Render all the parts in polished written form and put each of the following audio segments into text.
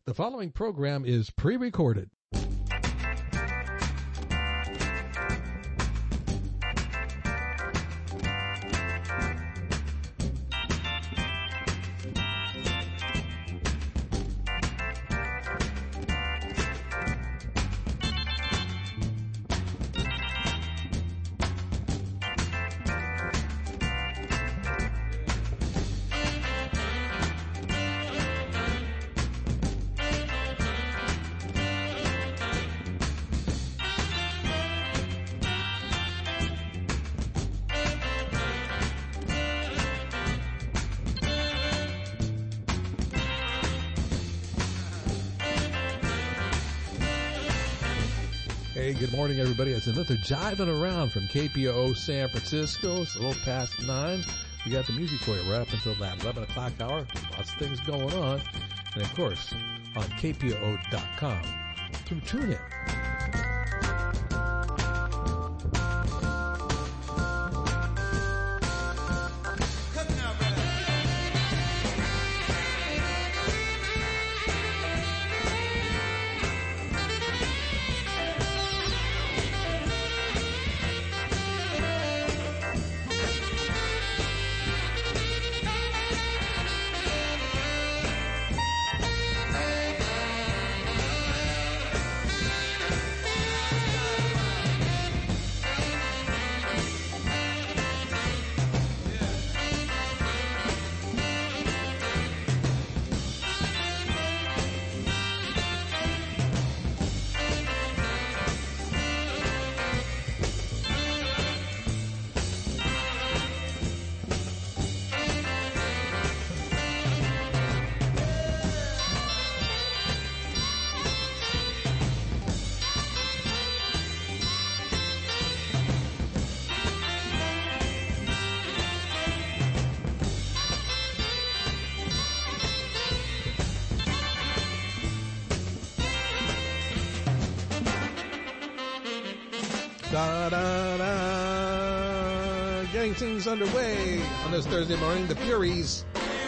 The following program is pre-recorded. Hey, good morning, everybody. It's another Jiving Around from KPOO San Francisco. It's a little past 9. We got the music for you right up until that 11 o'clock hour. Lots of things going on. And, of course, on KPOO.com through TuneIn. Getting things underway on this Thursday morning, the Furies.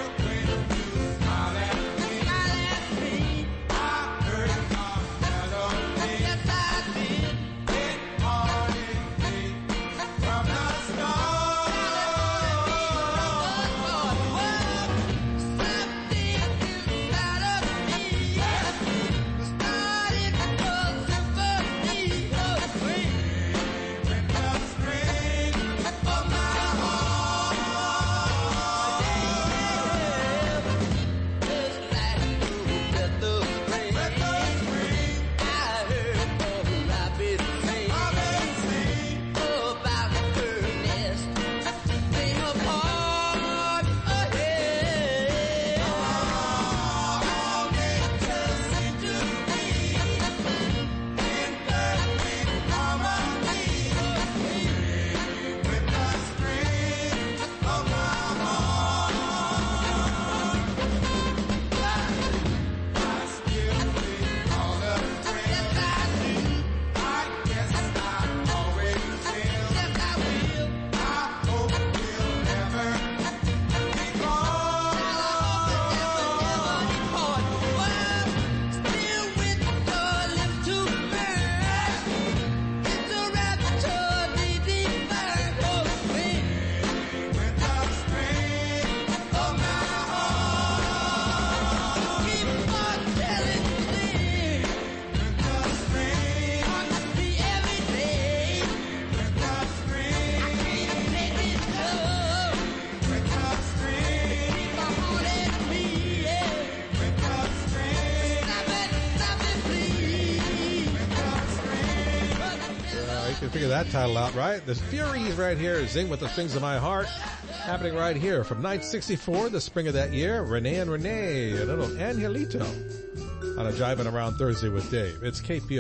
Figure that title out, right? The Furies right here, Zing with the Strings of My Heart, happening right here from 1964, the spring of that year. Renee and Renee, a little Angelito on a Jiving Around Thursday with Dave. It's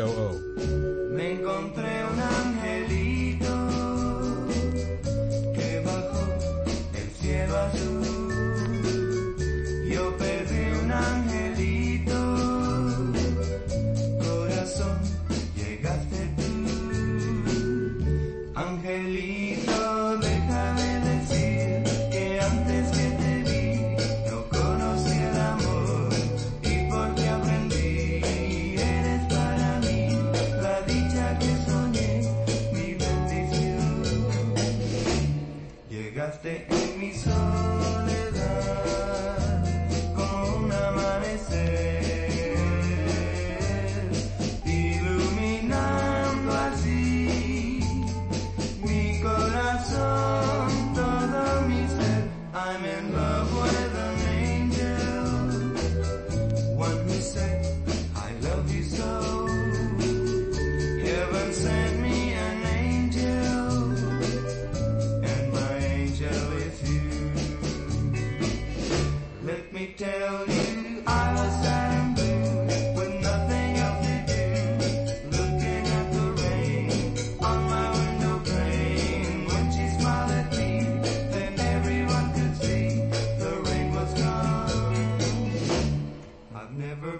KPOO. Me encontré un angelito que bajó el cielo azul. Yo perdí un angelito, corazón, llegaste tú. Angelito, déjame decir que antes que te vi no conocí el amor y porque aprendí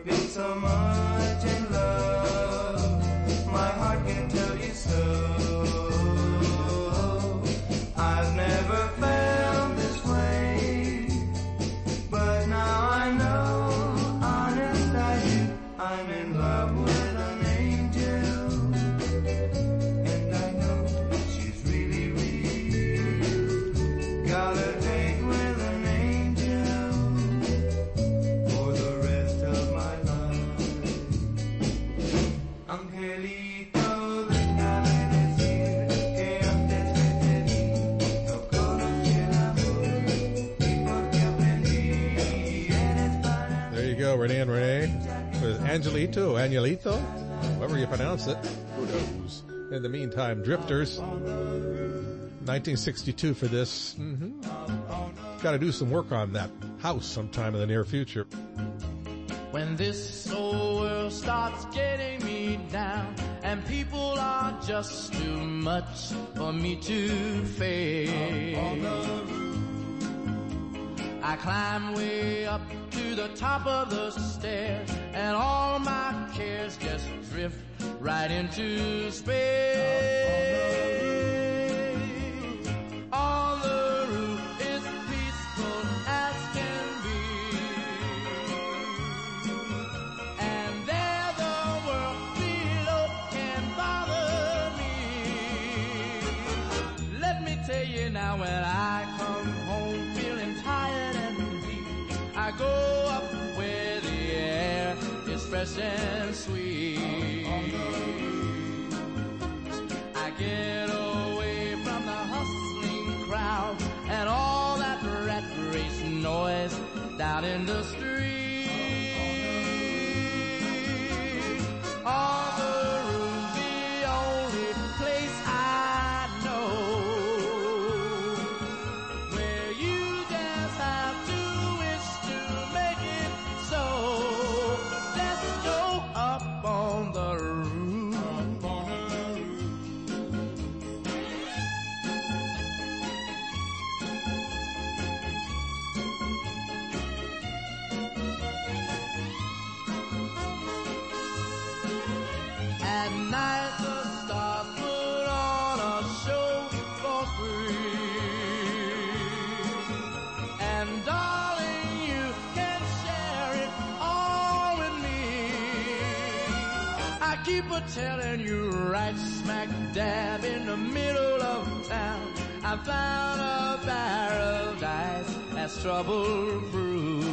been so much in love, my heart can tell you so. I've never felt this way, but now I know, honest I do, I'm in love with an angel, and I know she's really real. Got a date with an angel for the rest of my life. Angelito, déjame decir que antes que te vi no conocí el amor, y porque aprendí eres para There you go, Renee and Renee with Angelito, however you pronounce it. Who knows? In the meantime, Drifters, 1962 for this. Got to do some work on that house sometime in the near future. When this old world starts getting me down and people are just too much for me to face, I climb way up to the top of the stairs and all my cares just drift right into space. On the roof is peaceful as can be, and there the world below can bother me. Let me tell you now, when I come home feeling tired and weak, I go up where the air is fresh and sweet. I get away from the hustling crowd and all that rat race noise down in the street. On the roof, the only place I know where you just have to wish to make it so. Let's go up on the roof. At night the stars put on a show for free, and darling, you can share it all with me. I keep a telling you, right smack dab in the middle of town, I found a paradise that's trouble-proof.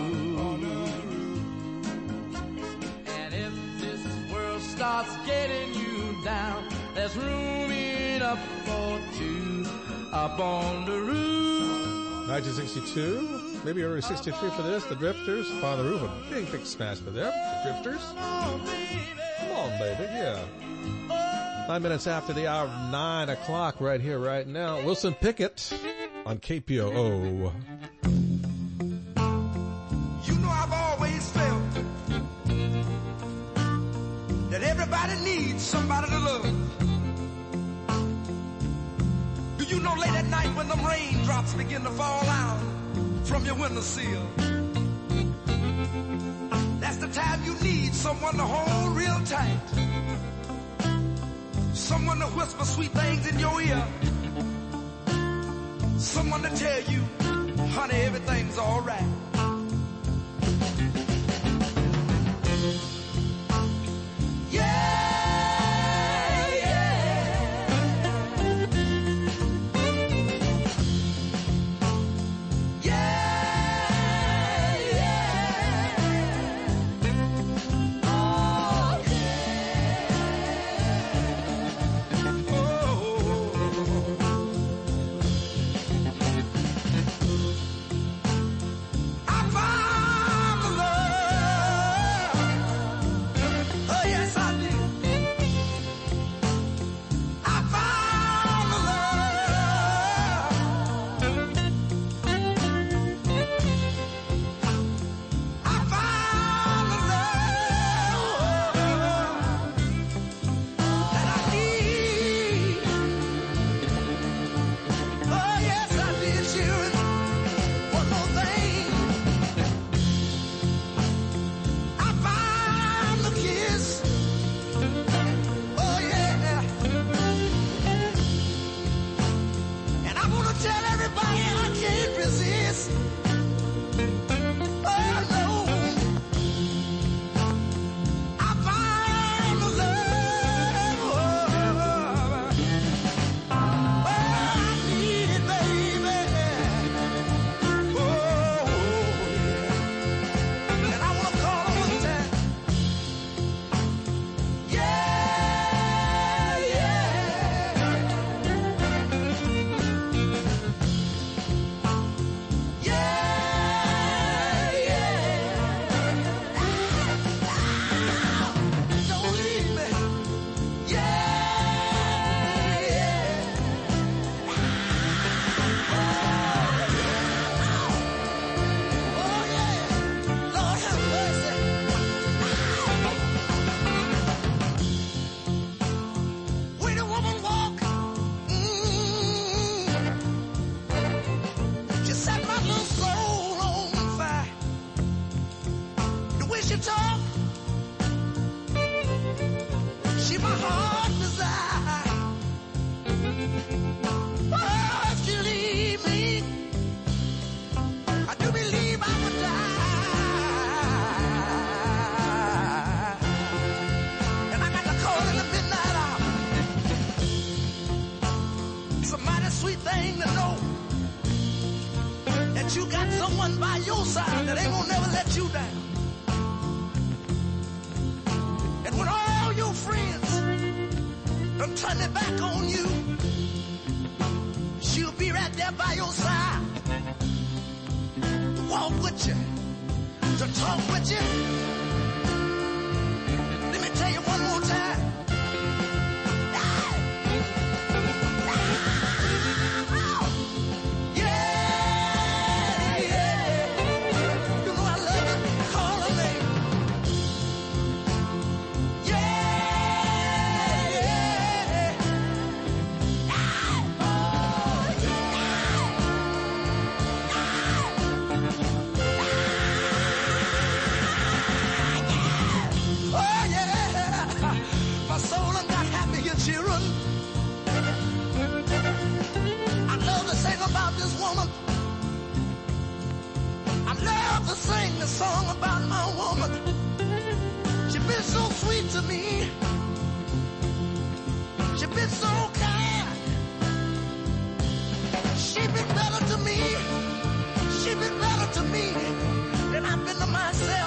And if this world starts getting you down, there's room enough for two up on the roof. 1962, maybe early 63 for this. The Drifters, on the Roof, a big smash for them. The Drifters. Oh, baby. Come on, baby, yeah. 9 minutes after the hour, 9 o'clock right here, right now. Wilson Pickett on KPOO. You know I've always felt that everybody needs somebody to love. Do you know late at night when them raindrops begin to fall out from your windowsill, that's the time you need someone to hold real tight, someone to whisper sweet things in your ear, someone to tell you, honey, everything's all right. talk. She my heart desire. Oh, if she leave me, I do believe I would die. And I got to call in the midnight hour. Somebody sweet thing to know that you got someone by your side that ain't gonna never let you down. And when all your friends done turn their back on you, she'll be right there by your side to walk with you, to talk with you. Let me tell you one more time. Children, I love to sing about this woman. I love to sing the song about my woman. She been so sweet to me. She been so kind. She been better to me. She been better to me than I've been to myself.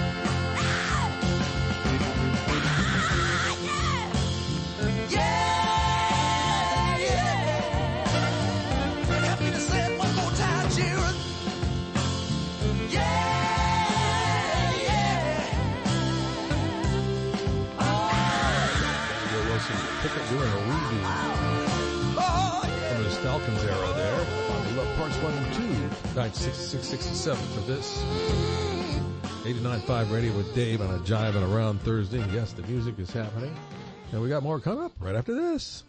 Doing a redo from the Stalkins era there. We love parts 1 and 2, 1966-67 for this. 89.5 Radio with Dave on a Jive and Around Thursday. And yes, the music is happening. And we got more coming up right after this.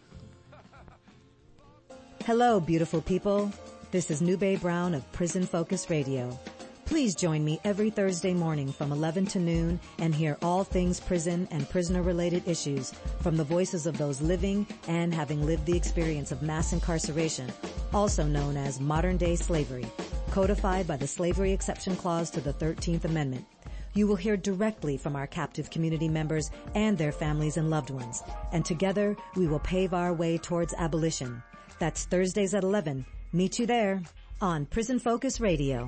Hello, beautiful people. This is Nube Brown of Prison Focus Radio. Please join me every Thursday morning from 11 to noon and hear all things prison and prisoner-related issues from the voices of those living and having lived the experience of mass incarceration, also known as modern-day slavery, codified by the Slavery Exception Clause to the 13th Amendment. You will hear directly from our captive community members and their families and loved ones, and together we will pave our way towards abolition. That's Thursdays at 11. Meet you there on Prison Focus Radio.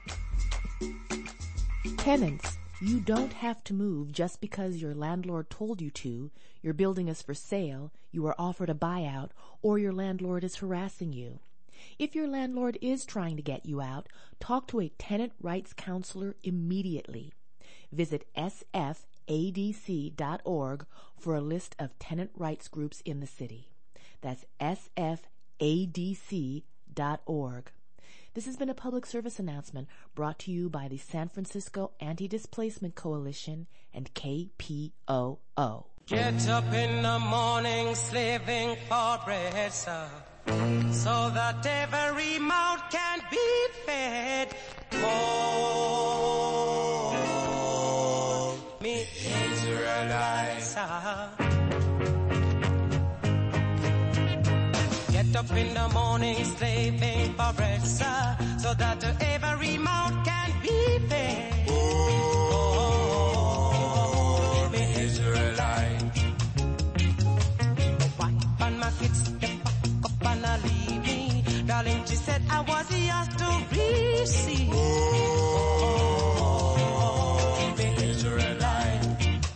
Tenants, you don't have to move just because your landlord told you to, your building is for sale, you were offered a buyout, or your landlord is harassing you. If your landlord is trying to get you out, talk to a tenant rights counselor immediately. Visit sfadc.org for a list of tenant rights groups in the city. That's sfadc.org. This has been a public service announcement brought to you by the San Francisco Anti-Displacement Coalition and KPOO. Get up in the morning slaving for bread, sir, so that every mouth can be fed. Oh, me Israelites, sir. Get up in the morning slaving for bread, sir, so that every mouth can be fed. Oh, me Israelite. The wife and my kids, they back up and I leave me. Darling, she said I was yours to receive. Oh, me Israelite.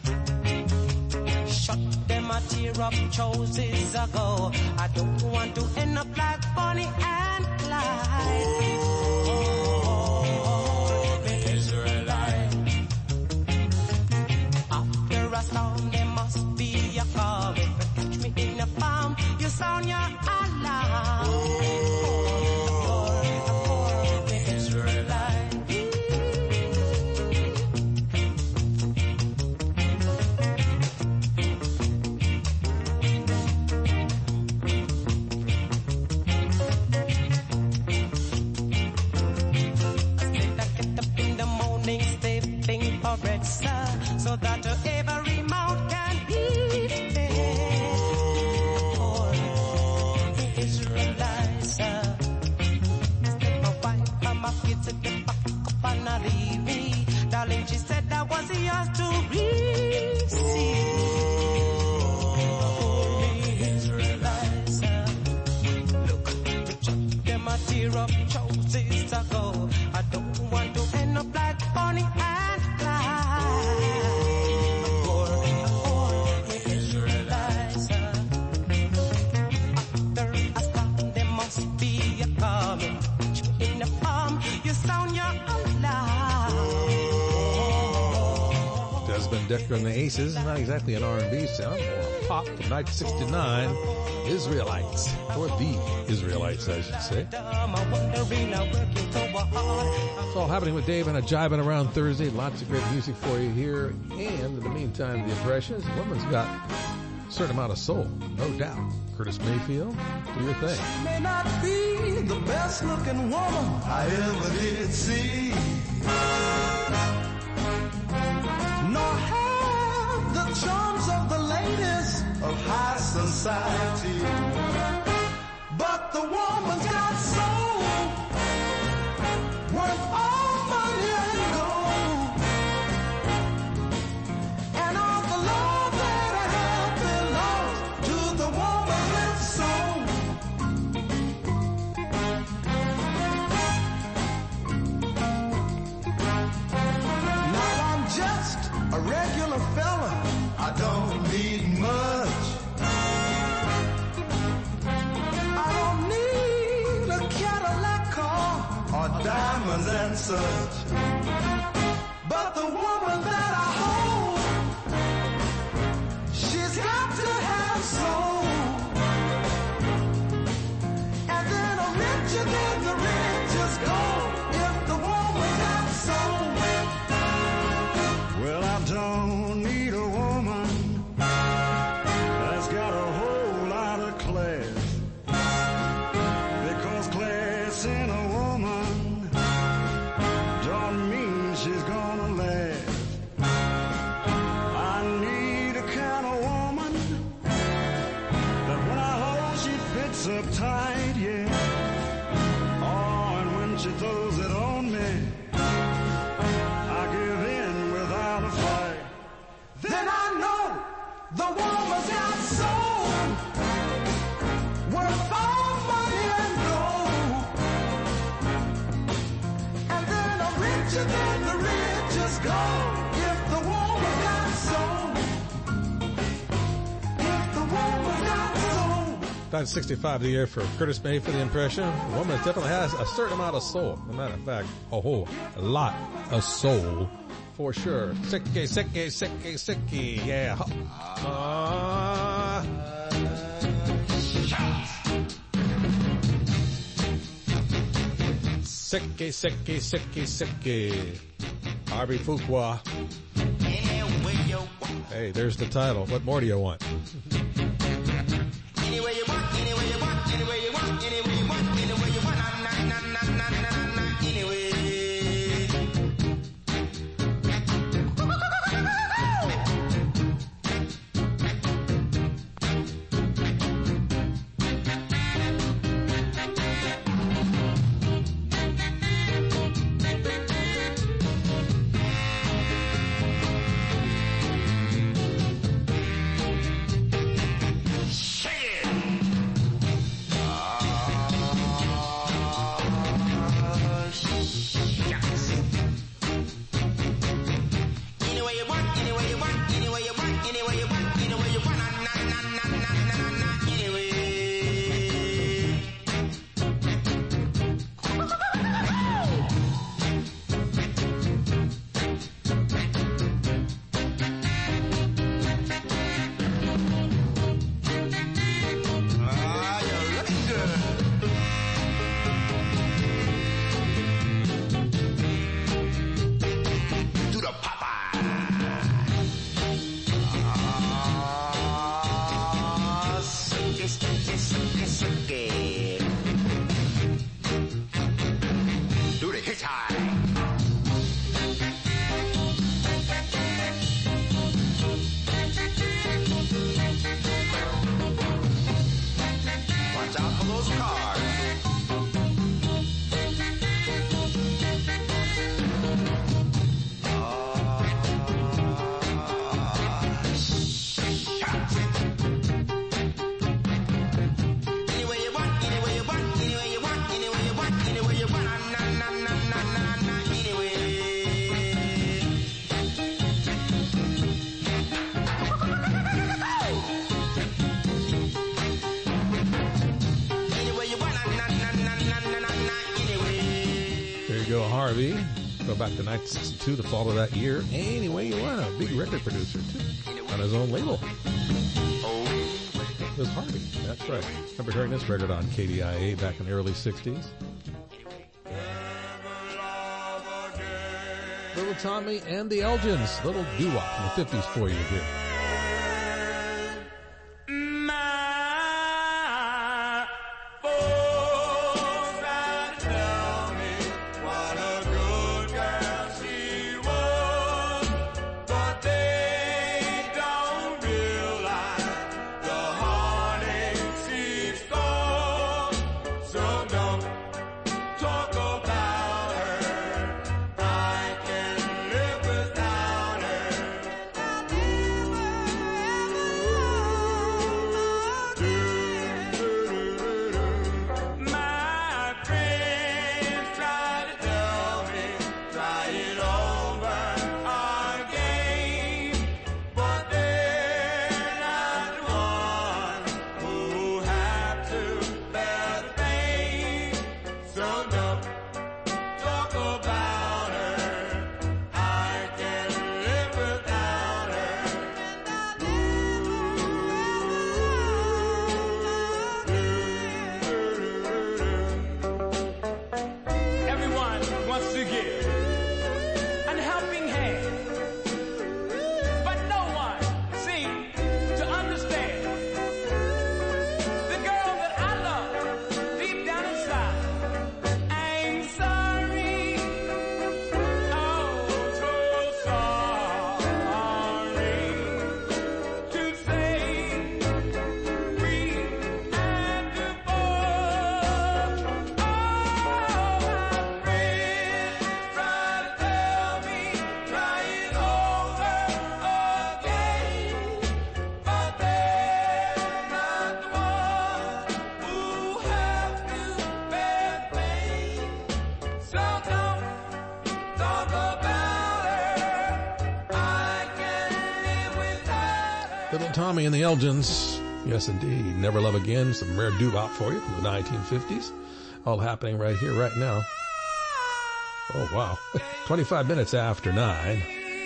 Shut them a tear up choices ago. I don't want to end up like Bonnie and Clyde. Oh, the Israelite. After a storm, there must be a calm. If you catch me in a farm, you sound your alarm. Oh, the Israelite. Bread, sir, so that every mouth can be fed. Oh, Israelites, step my wife, I'm a kid to get back up and not leave me. Darling, she said that was yours to receive. Tear up choices to go. I don't want to end up like Bonnie and Clyde. For Israelites, after a storm, there must be a coming. In the palm, you sound your alarm. Desmond Decker and the Aces, not exactly an R&B sound, or a pop from 1969. Israelites, or the Israelites, I should say. It's all happening with Dave and a Jiving Around Thursday. Lots of great music for you here. And in the meantime, the Impressions. The woman's got a certain amount of soul, no doubt. Curtis Mayfield, do your thing. She may not be the best looking woman I ever did see, nor have the charms of the ladies of high society, but the woman's got soul, worth all money and gold, and all the love that I have belongs to the woman with soul. Now I'm just a regular fella, I don't need much. Diamonds and such, but the woman that I hold, she's got to have soul, and then I'm richer than the richest gold if the woman got soul. Well, I don't need a woman that's got a whole lot of class, because class in a woman don't mean she's gonna last. I need a kind of woman that when I hold she fits up tight, yeah. Oh, and when she throws it on me, I give in without a fight. Then I know the woman's got soul, worth all money and gold, and then I'm richer than the richest gold if the woman got soul. If the woman got soul. 1965 the year for Curtis May for the Impression. The woman definitely has a certain amount of soul. As a matter of fact, a lot of soul for sure. Sicky, sicky, sicky, sicky, yeah. Sicky, sicky, sicky, sicky. Harvey Fuqua. Hey, there's the title. What more do you want? Anyway you want, anyway you want, anyway you want, anyway you want, anyway you want, anyway. Harvey. Go back to 1962, the fall of that year. Any Way You Wanna, big record producer, too, on his own label. It was Harvey, that's right. Remember hearing this record on KDIA back in the early 60s? Little Tommy and the Elgins, little doo-wop from the 50s for you here. Tommy and the Elgins. Yes, indeed. Never Love Again. Some rare doo-wop for you from the 1950s. All happening right here, right now. Oh, wow. 25 minutes after 9.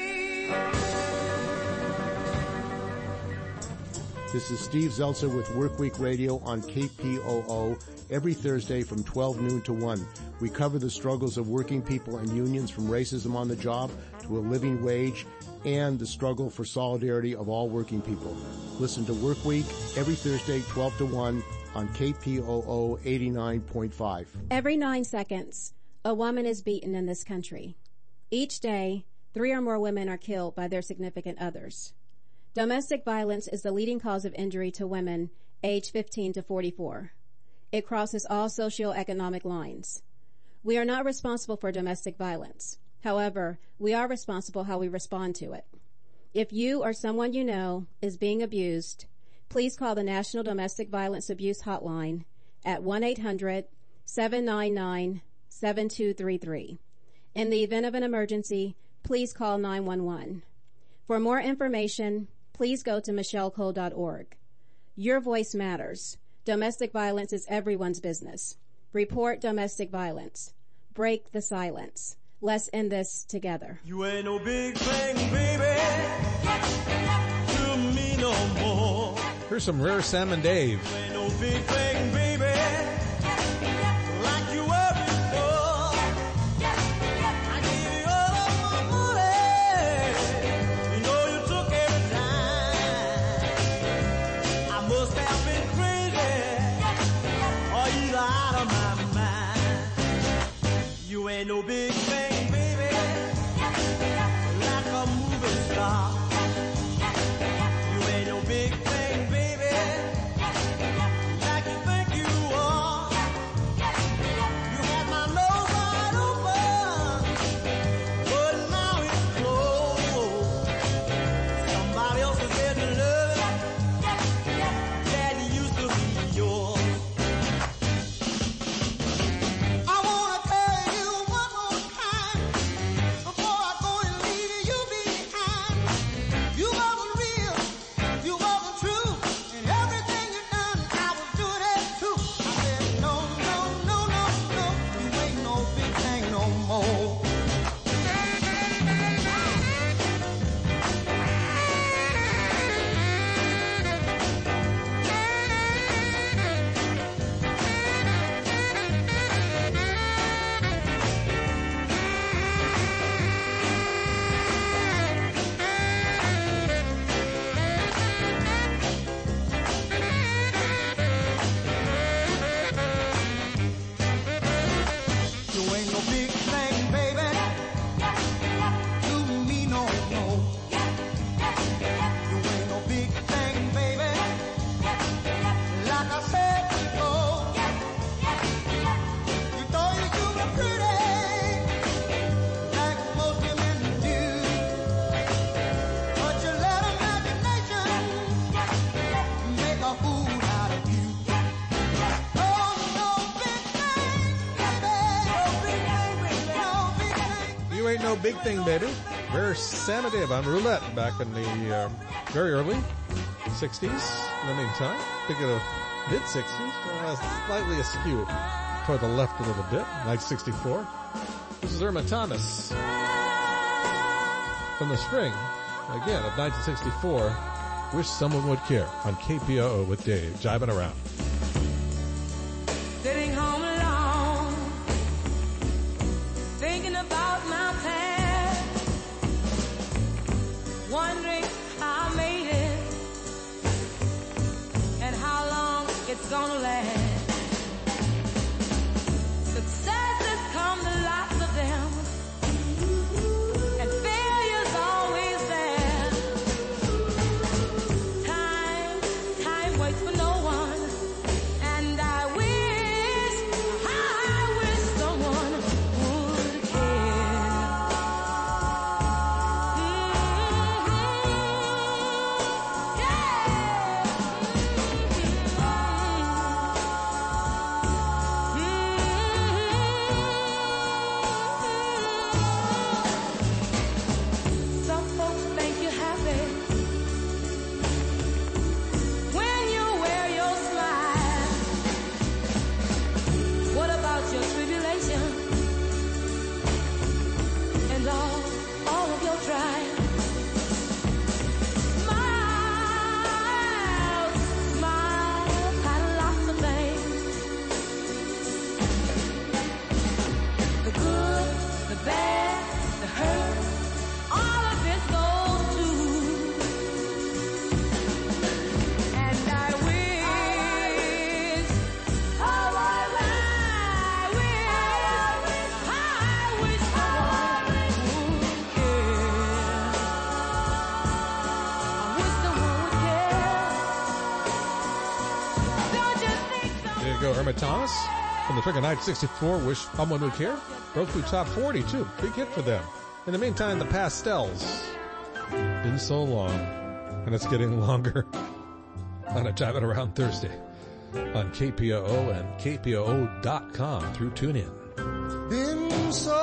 This is Steve Zeltzer with Workweek Radio on KPOO every Thursday from 12 noon to 1. We cover the struggles of working people and unions from racism on the job to a living wage and the struggle for solidarity of all working people. Listen to Workweek every Thursday, 12 to 1 on KPOO 89.5. Every 9 seconds, a woman is beaten in this country. Each day, 3 or more women are killed by their significant others. Domestic violence is the leading cause of injury to women aged 15 to 44. It crosses all socioeconomic lines. We are not responsible for domestic violence. However, we are responsible how we respond to it. If you or someone you know is being abused, please call the National Domestic Violence Abuse Hotline at 1-800-799-7233. In the event of an emergency, please call 911. For more information, please go to michellecole.org. Your voice matters. Domestic violence is everyone's business. Report domestic violence. Break the silence. Let's end this together. You ain't no big thing, baby, to me no more. Here's some rare Sam and Dave. You ain't no big thing, baby, like you were before. I gave you all of my money. You know you took every dime. I must have been crazy or either out of my mind. You ain't no big thing. You ain't no big thing, baby, like you think you big thing, baby. Rare Sammy Dave on Roulette back in the very early 60s. In the meantime, thinking of mid-60s, slightly askew toward the left a little bit, 1964. This is Irma Thomas from the spring, again, of 1964. Wish Someone Would Care on KPOO with Dave, jiving around. Sitting home alone, thinking about my past, wondering how I made it and how long it's gonna last. Successes come, the lots of them, and failure's always there. Time waits for no one, and I wish someone would care. Some folks think you're happy when you wear your smile. What about your tribulation and all of your trials? Smile, had lots of things. The good, the bad, the hurt, all of it goes too. And I wish someone would care. Don't you think so? There you go, Irma Thomas from the Trigger 1964. Wish Someone Would Care. Broke through top 40 too. Big hit for them. In the meantime, the Pastels. Been so long, and it's getting longer. On a Jiving Around Thursday on KPOO and KPOO.com through TuneIn. Been so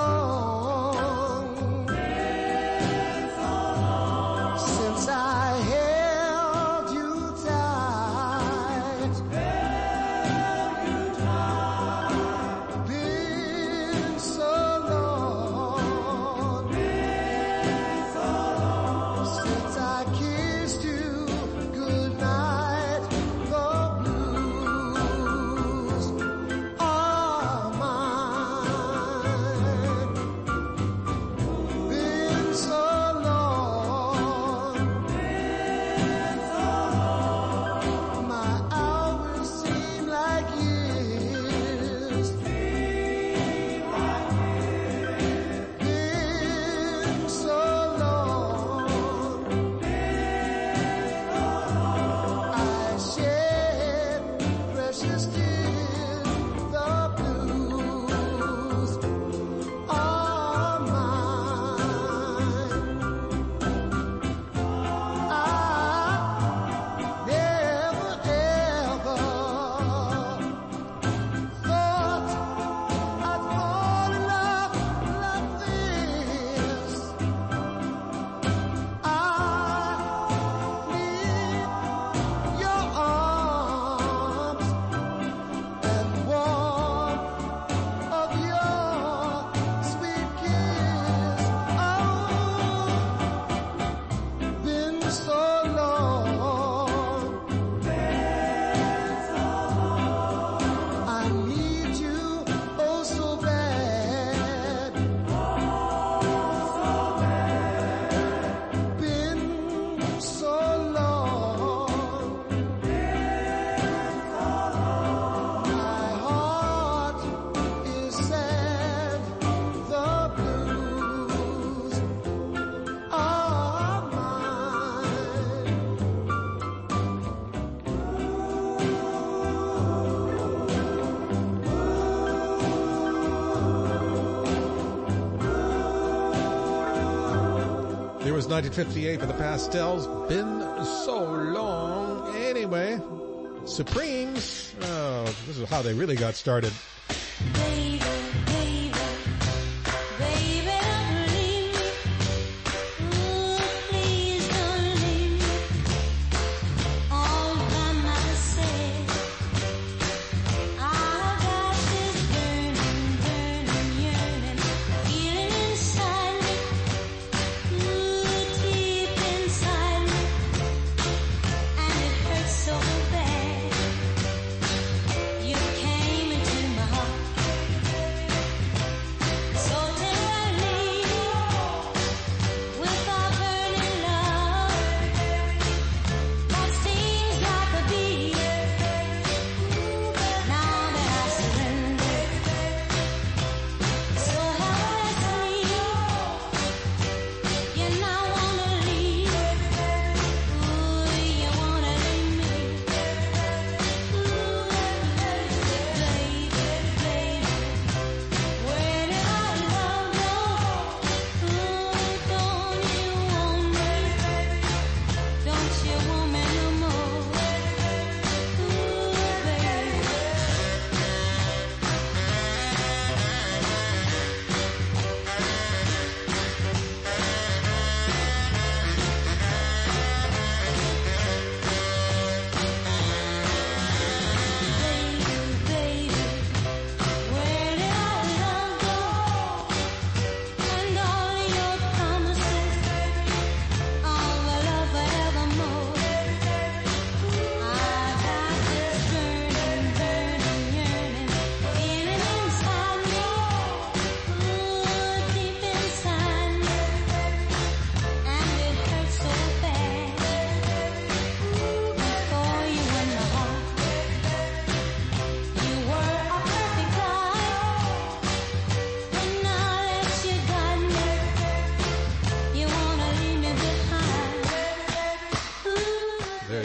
long since I held you tight. Been so long since I kissed you goodnight. The blues are mine. Been so long, my hours seem like years. Been so long, I shed precious tears. The blues are mine. I never ever thought I'd fall in love like this. I need your arms and warmth of your sweet kiss. Oh, been so long. I need you oh so bad. Been so long. My heart is sad. The blues are mine. There was 1958 for the Pastels. Been so long. Anyway, Supremes. Oh, this is how they really got started. Baby, baby, baby,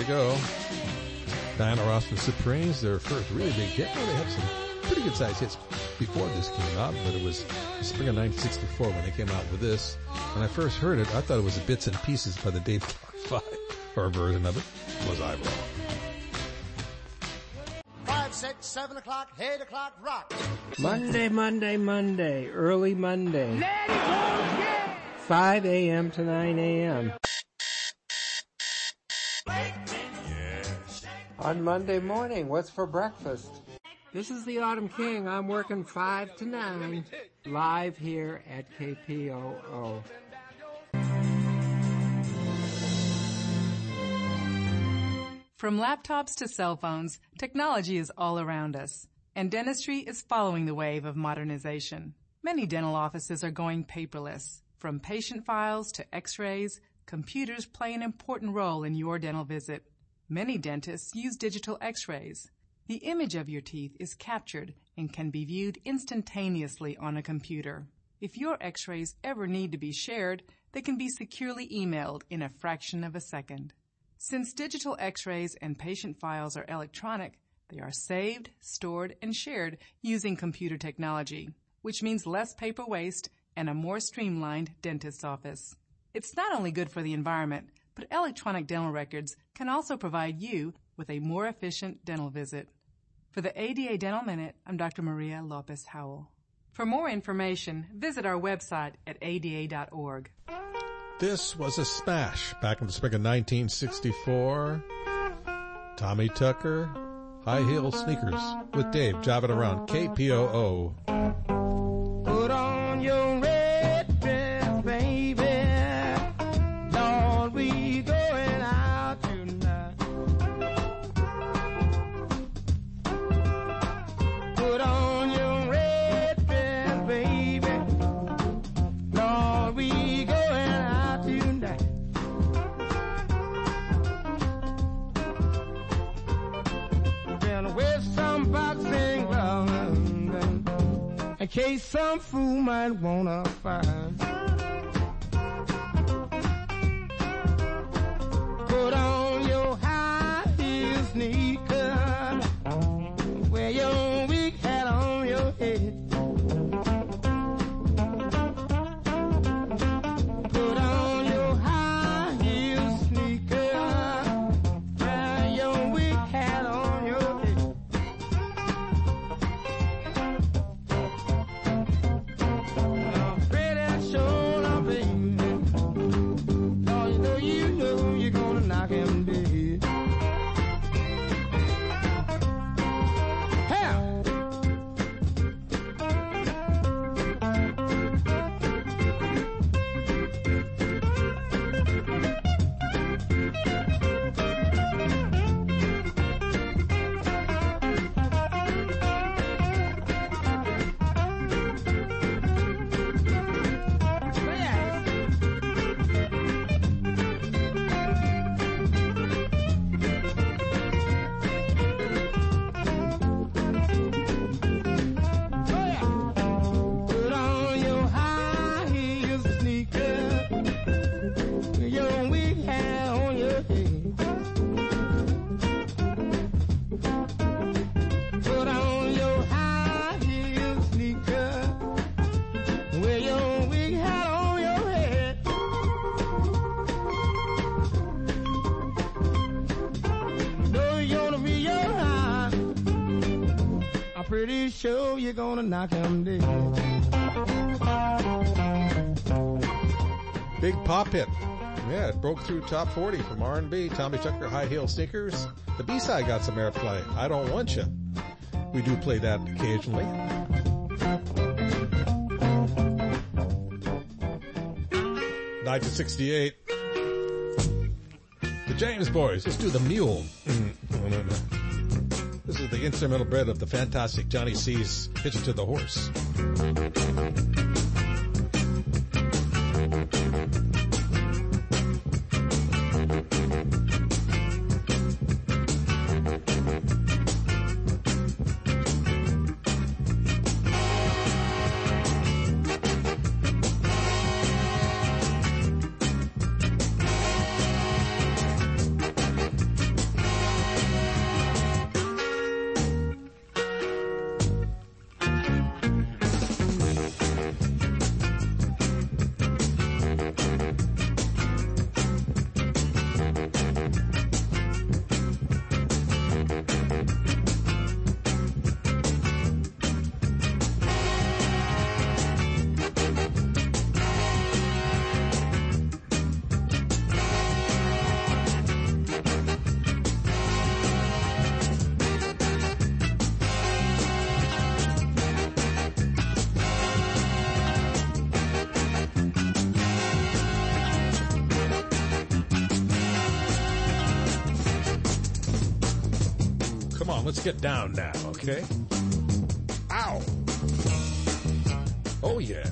you go. Diana Ross and Supremes, their first really big hit. Well, they had some pretty good sized hits before this came out, but it was the spring of 1964 when they came out with this. When I first heard it, I thought it was Bits and Pieces by the Dave Clark 5, or a version of it. Was I wrong? 5, 6, 7 o'clock, 8 o'clock, rock. Monday, early Monday. 5 a.m. to 9 a.m. On Monday morning, what's for breakfast? This is the Autumn King. I'm working 5 to 9, live here at KPOO. From laptops to cell phones, technology is all around us, and dentistry is following the wave of modernization. Many dental offices are going paperless. From patient files to x-rays, computers play an important role in your dental visit. Many dentists use digital x-rays. The image of your teeth is captured and can be viewed instantaneously on a computer. If your x-rays ever need to be shared, they can be securely emailed in a fraction of a second. Since digital x-rays and patient files are electronic, they are saved, stored, and shared using computer technology, which means less paper waste and a more streamlined dentist's office. It's not only good for the environment, but electronic dental records can also provide you with a more efficient dental visit. For the ADA Dental Minute, I'm Dr. Maria Lopez Howell. For more information, visit our website at ada.org. This was a smash back in the spring of 1964. Tommy Tucker, High Heel Sneakers, with Dave jiving around KPOO. Put on your red dress, baby. Lord, we going out tonight. Put on your red dress, baby. Lord, we going out tonight. Then wear some boxing gloves in case some fool might wanna find. Put on your high heel sneakers, wear your wig hat on your head. Put on your high heel sneakers, wear your wig hat on your head. Now, pretty sure I'm baby. Oh, you know you're gonna knock him dead. Hell! Put on your high heel sneakers, your wig hat on your head. Put on your high heel sneakers, wear your wig hat on your head. Know you're gonna be your high. I'm pretty sure you're gonna knock him dead. Big pop hit. Yeah, it broke through top 40 from R&B. Tommy Tucker, High Heel Sneakers. The B-side got some airplay. I Don't Want You. We do play that occasionally. 1968. The James Boys. Let's do The Mule. This is the instrumental bed of the fantastic Johnny C's Hitch It to the Horse. Come on, let's get down now, okay? Ow! Oh, yeah.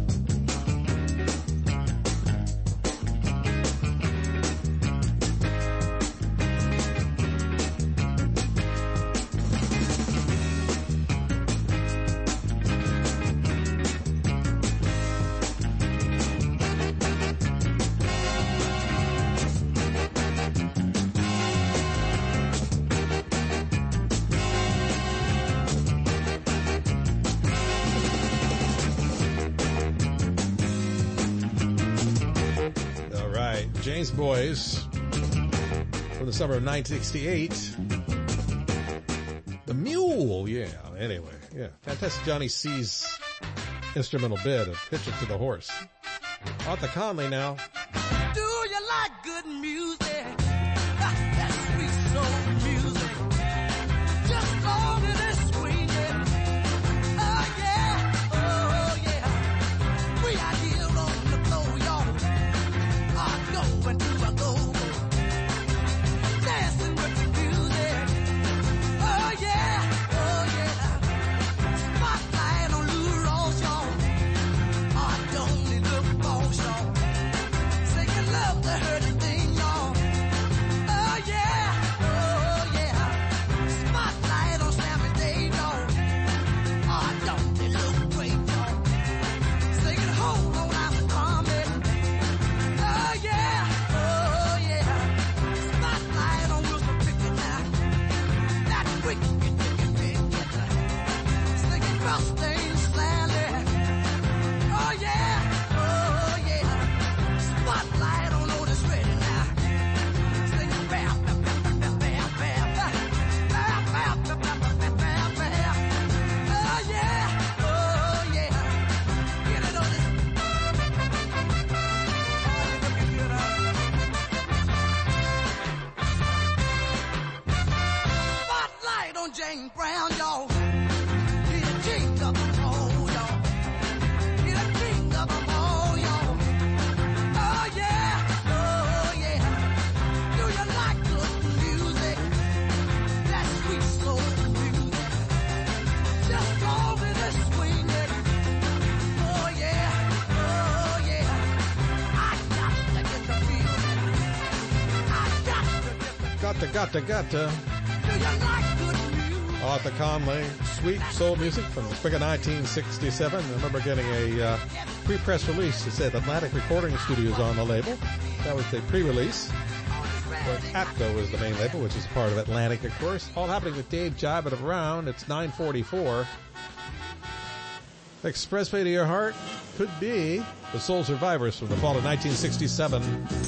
James Boys from the summer of 1968. The Mule, yeah. Anyway, yeah. Fantastic Johnny C's instrumental bit of Hitch It to the Horse. Arthur Conley now. Do you like good music? That sweet soul music. Just long as it's swinging. Oh yeah, oh yeah. We out here on the floor, y'all. Going through a go, dancing with the music. Oh yeah, oh yeah. Spotlight on Lou Ross, y'all. Oh, don't need look for y'all. Singing love to her to thing, y'all. Oh yeah, oh yeah. Spotlight on Sammy Day, y'all. Oh, don't they look great, y'all. Singing hold on, I'm coming. Oh yeah. Jane Brown, y'all. He's a king of them all, y'all. He's a king of them all, y'all. Oh yeah, oh yeah. Do you like good music? That sweet soul music. Just go with the swing it. Oh yeah, oh yeah. I got to get the feeling. I got to get the Got to. Do you like good music? Arthur Conley, Sweet Soul Music from the spring of 1967. I remember getting a pre-press release that said Atlantic Recording Studios on the label. That was the pre-release. But Atco was the main label, which is part of Atlantic, of course. All happening with Dave jiving it around. It's 9:44. Expressway to Your Heart could be the Soul Survivors from the fall of 1967.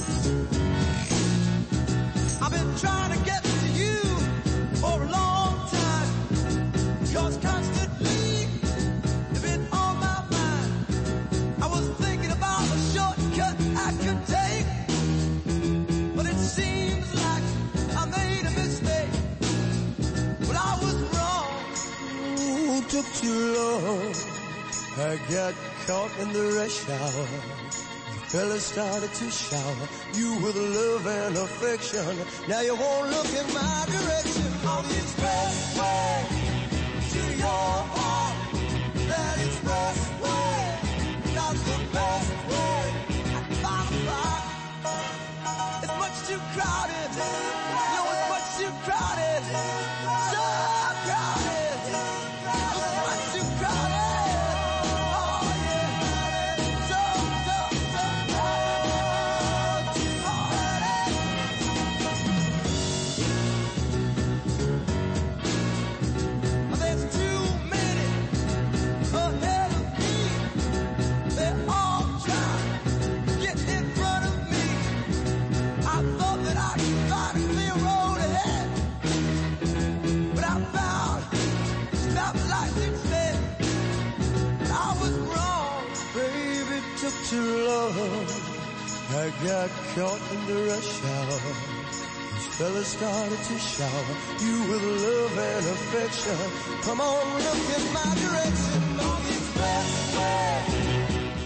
I've been trying to get to you for a long time, 'cause constantly you've been on my mind. I was thinking about a shortcut I could take, but it seems like I made a mistake. But I was wrong. Ooh, took too long. I got caught in the rush hour. Fellas started to shower you with love and affection. Now you won't look in my direction. On the expressway to your heart. That expressway, not the best way. At 5 o'clock, it's much too crowded. No, it's much too crowded. So crowded. It's much too crowded. Too long, I got caught in the rush hour. These fellas started to shower you with love and affection. Come on, look in my direction on the expressway. You're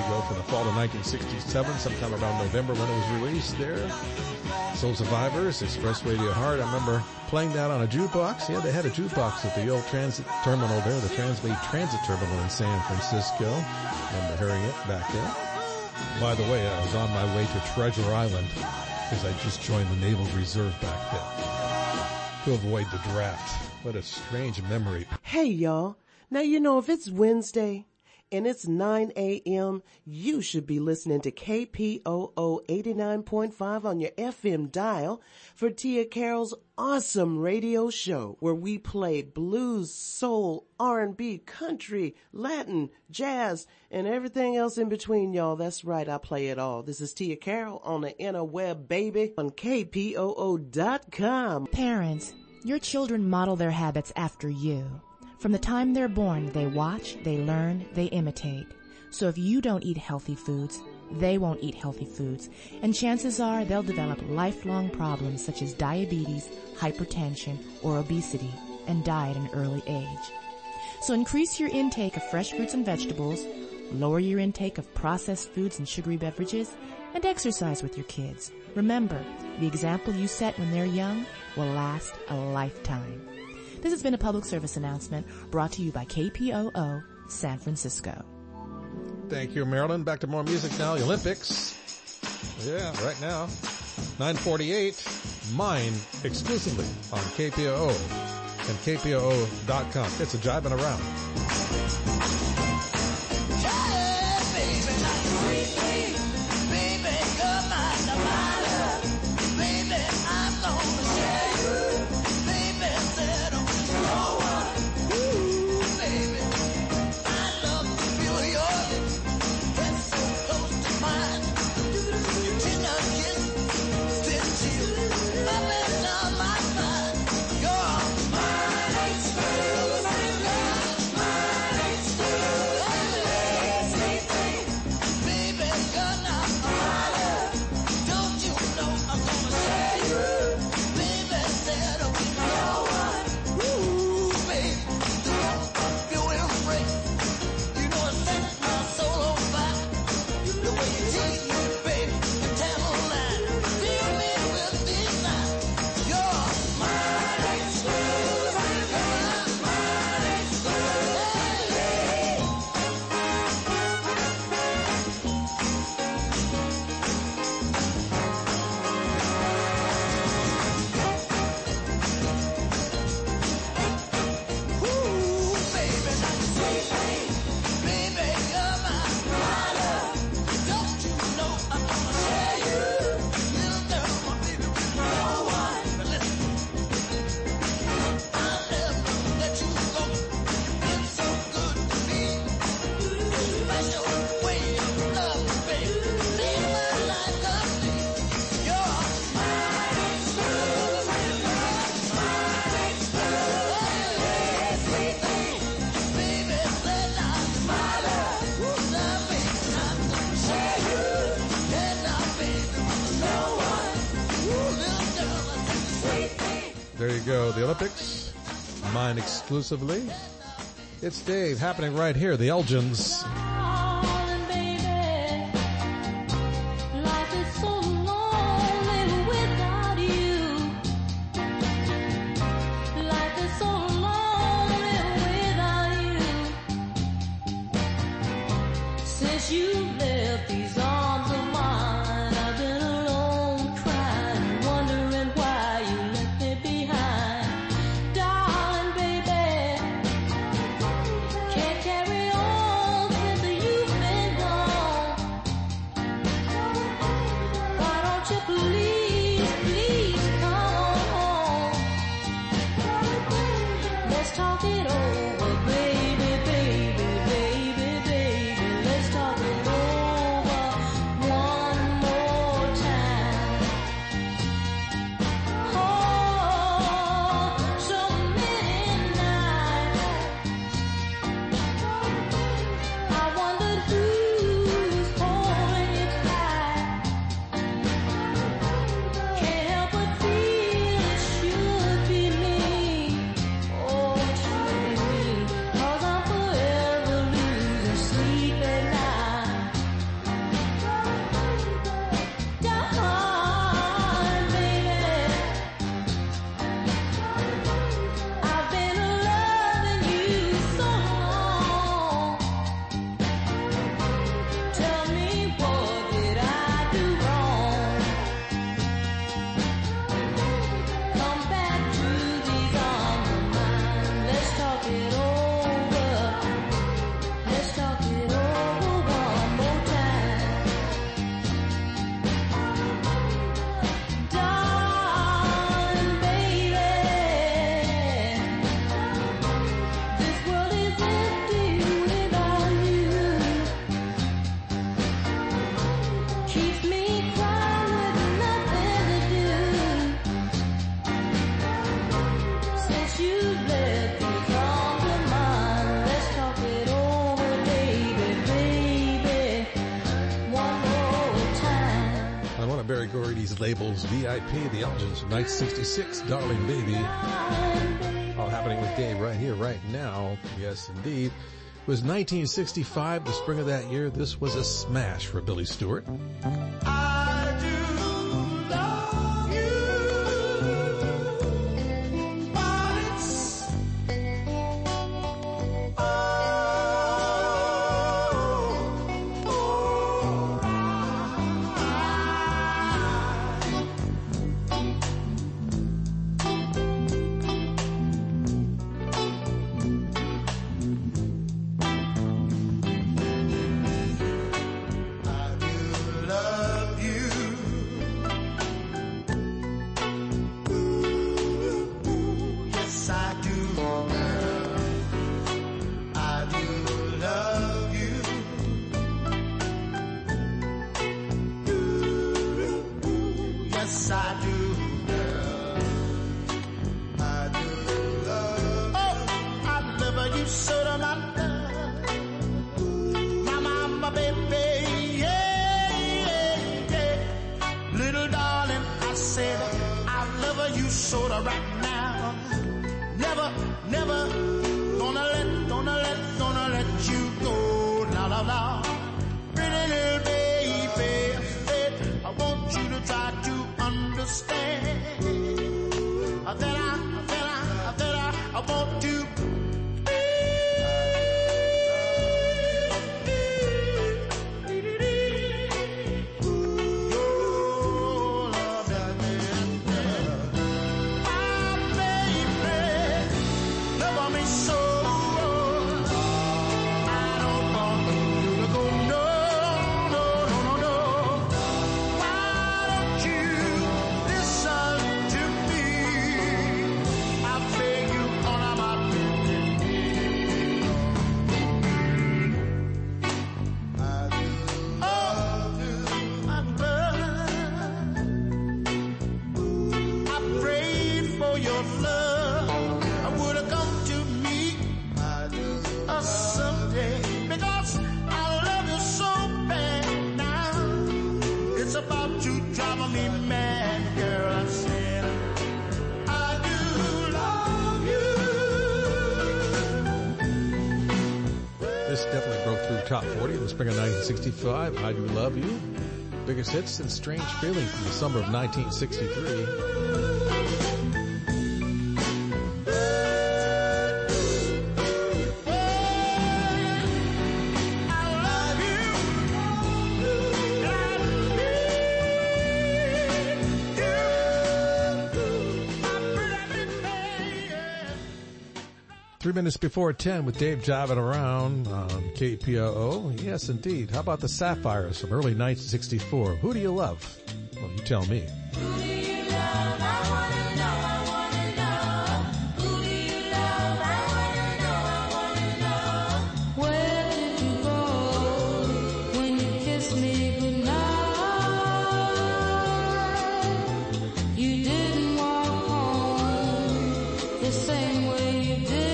go from the fall of 1967, sometime around November when it was released there. Soul Survivors, Express Radio Heart. I remember playing that on a jukebox. Yeah, they had a jukebox at the old transit terminal there, the Transbay Transit Terminal in San Francisco. I remember hearing it back then. By the way, I was on my way to Treasure Island because I just joined the Naval Reserve back then to avoid the draft. What a strange memory. Hey, y'all. Now, you know, if it's Wednesday and it's 9 a.m., you should be listening to KPOO 89.5 on your FM dial for Tia Carroll's awesome radio show where we play blues, soul, R&B, country, Latin, jazz, and everything else in between, y'all. That's right, I play it all. This is Tia Carroll on the interweb, baby, on KPOO.com. Parents, your children model their habits after you. From the time they're born, they watch, they learn, they imitate. So if you don't eat healthy foods, they won't eat healthy foods. And chances are they'll develop lifelong problems such as diabetes, hypertension, or obesity, and die at an early age. So increase your intake of fresh fruits and vegetables, lower your intake of processed foods and sugary beverages, and exercise with your kids. Remember, the example you set when they're young will last a lifetime. This has been a public service announcement brought to you by KPOO San Francisco. Thank you, Marilyn. Back to more music now. The Olympics. Yeah, right now. 9:48. Mine exclusively on KPOO and KPOO.com. It's a jibing around. There you go. The Olympics. Mine exclusively. It's Dave happening right here. The Elgins. Carry on with the record labels, VIP, The Elgins, 1966, Darling Baby. All happening with Dave right here, right now. Yes, indeed. It was 1965, the spring of that year. This was a smash for Billy Stewart. I do love you, but it's soda right now. Never, never gonna let you go. La la la. Pretty little baby, I want you to try to understand that I want to. Top 40 in the spring of 1965, I Do Love You. Biggest hits since Strange Feeling from the summer of 1963. Three minutes before 10 with Dave jiving around on KPOO. Yes, indeed. How about the Sapphires from early 1964? Who do you love? Well, you tell me. Who do you love? I wanna know, I wanna know. Who do you love? I wanna know, I wanna know. Where did you go when you kissed me goodnight? You didn't walk home the same way you did.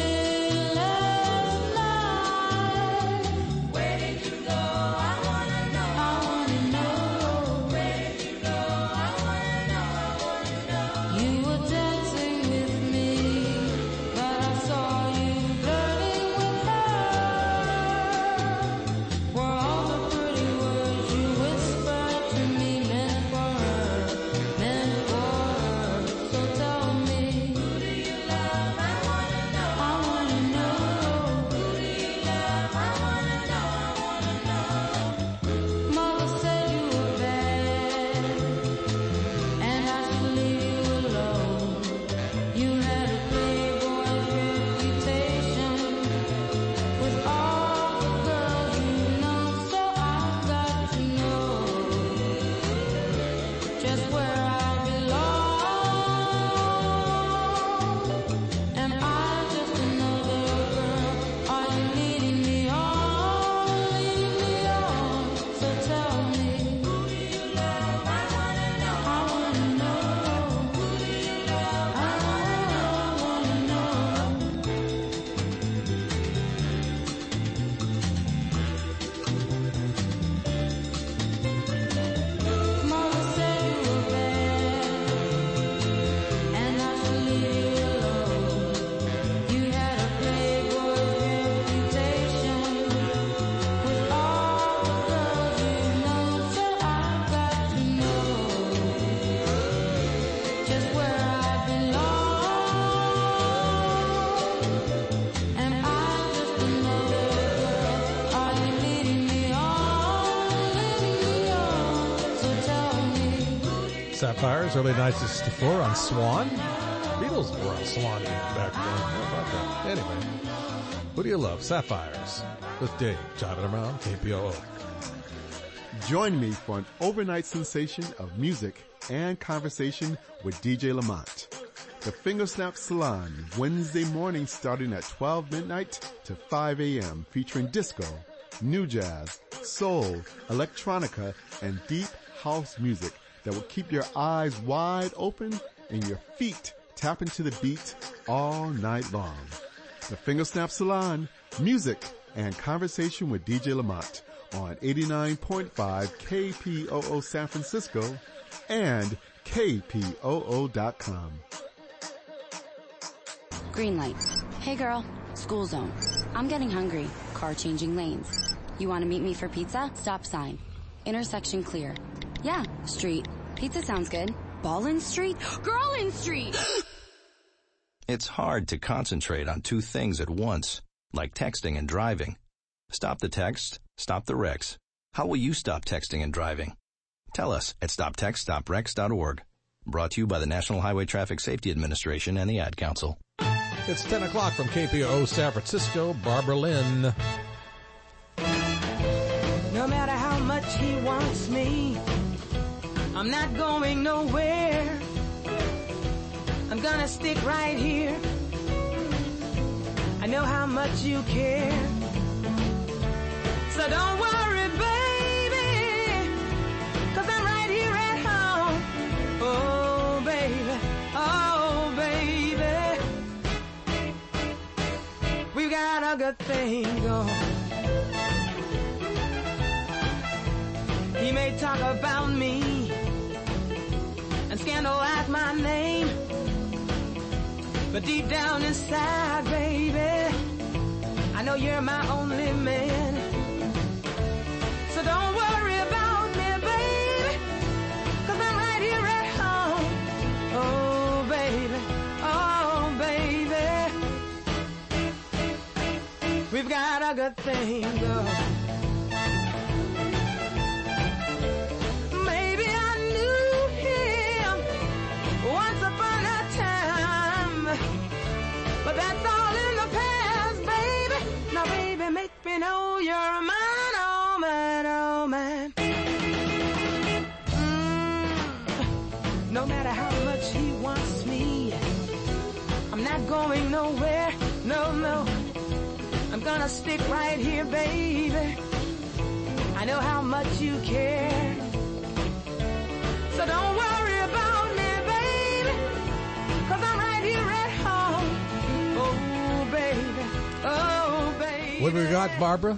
Sapphires, early 1964 on Swan. Beatles were on Swan back then. How about that? Anyway, who do you love? Sapphires with Dave, jiving around KPOO. Join me for an overnight sensation of music and conversation with DJ Lamont. The Fingersnap Salon, Wednesday morning starting at 12 midnight to 5 a.m. featuring disco, new jazz, soul, electronica, and deep house music that will keep your eyes wide open and your feet tapping to the beat all night long. The Fingersnap Salon, music and conversation with DJ Lamont on 89.5 KPOO San Francisco and KPOO.com. Green light. Hey girl, school zone. I'm getting hungry. Car changing lanes. You want to meet me for pizza? Stop sign. Intersection clear. Yeah, street. Pizza sounds good. Ballin Street? Girlin Street! It's hard to concentrate on two things at once, like texting and driving. Stop the text, stop the wrecks. How will you stop texting and driving? Tell us at stoptextstoprex.org. Brought to you by the National Highway Traffic Safety Administration and the Ad Council. It's 10 o'clock from KPOO San Francisco, Barbara Lynn. No matter how much he wants me, I'm not going nowhere. I'm gonna stick right here. I know how much you care. So don't worry, baby, 'cause I'm right here at home. Oh, baby, oh, baby. We got a good thing going. He may talk about me and scandalize my name, but deep down inside, baby, I know you're my only man. So don't worry about me, baby, 'cause I'm right here at home. Oh, baby, oh, baby. We've got a good thing going. Maybe I knew him once upon a time, but that's all in the past, baby. Now, baby, make me know you're mine, oh, man, oh, man. No matter how much he wants me, I'm not going nowhere, no, no. I'm gonna stick right here, baby. I know how much you care. So don't worry about me, baby, 'cause I'm right here at home. Oh, baby, oh, baby. What have we got, Barbara?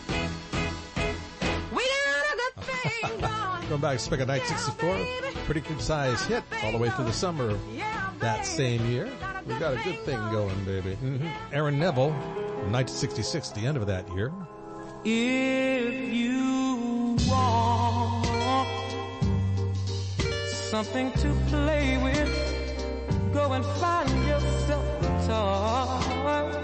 We got a good thing going. Going back to Spec of Night 64, pretty good size hit all the way through the summer of that same year. We got a good thing going, baby. Aaron Neville, 1966, the end of that year. If you want something to play with, go and find yourself a toy.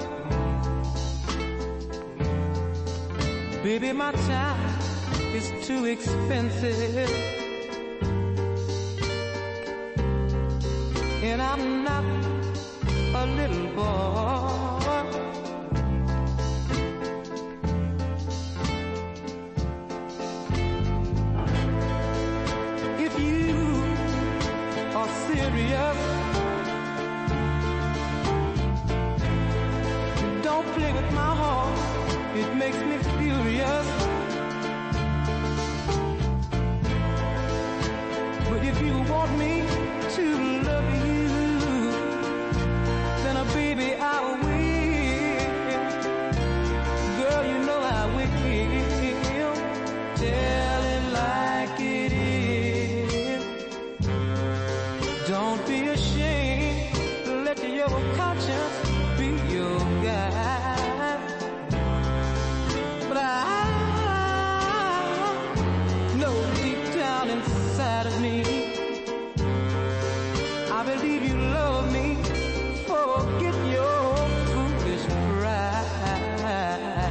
Baby, my time is too expensive, and I'm not a little boy. If you are serious, don't play with my heart, it makes me furious. But if you want me to love you, then baby I will. Girl, you know I will. Tell it like it is. Don't be ashamed, let your conscience be your guide. But I know deep down inside of me, I believe you love me. Forget your foolish pride.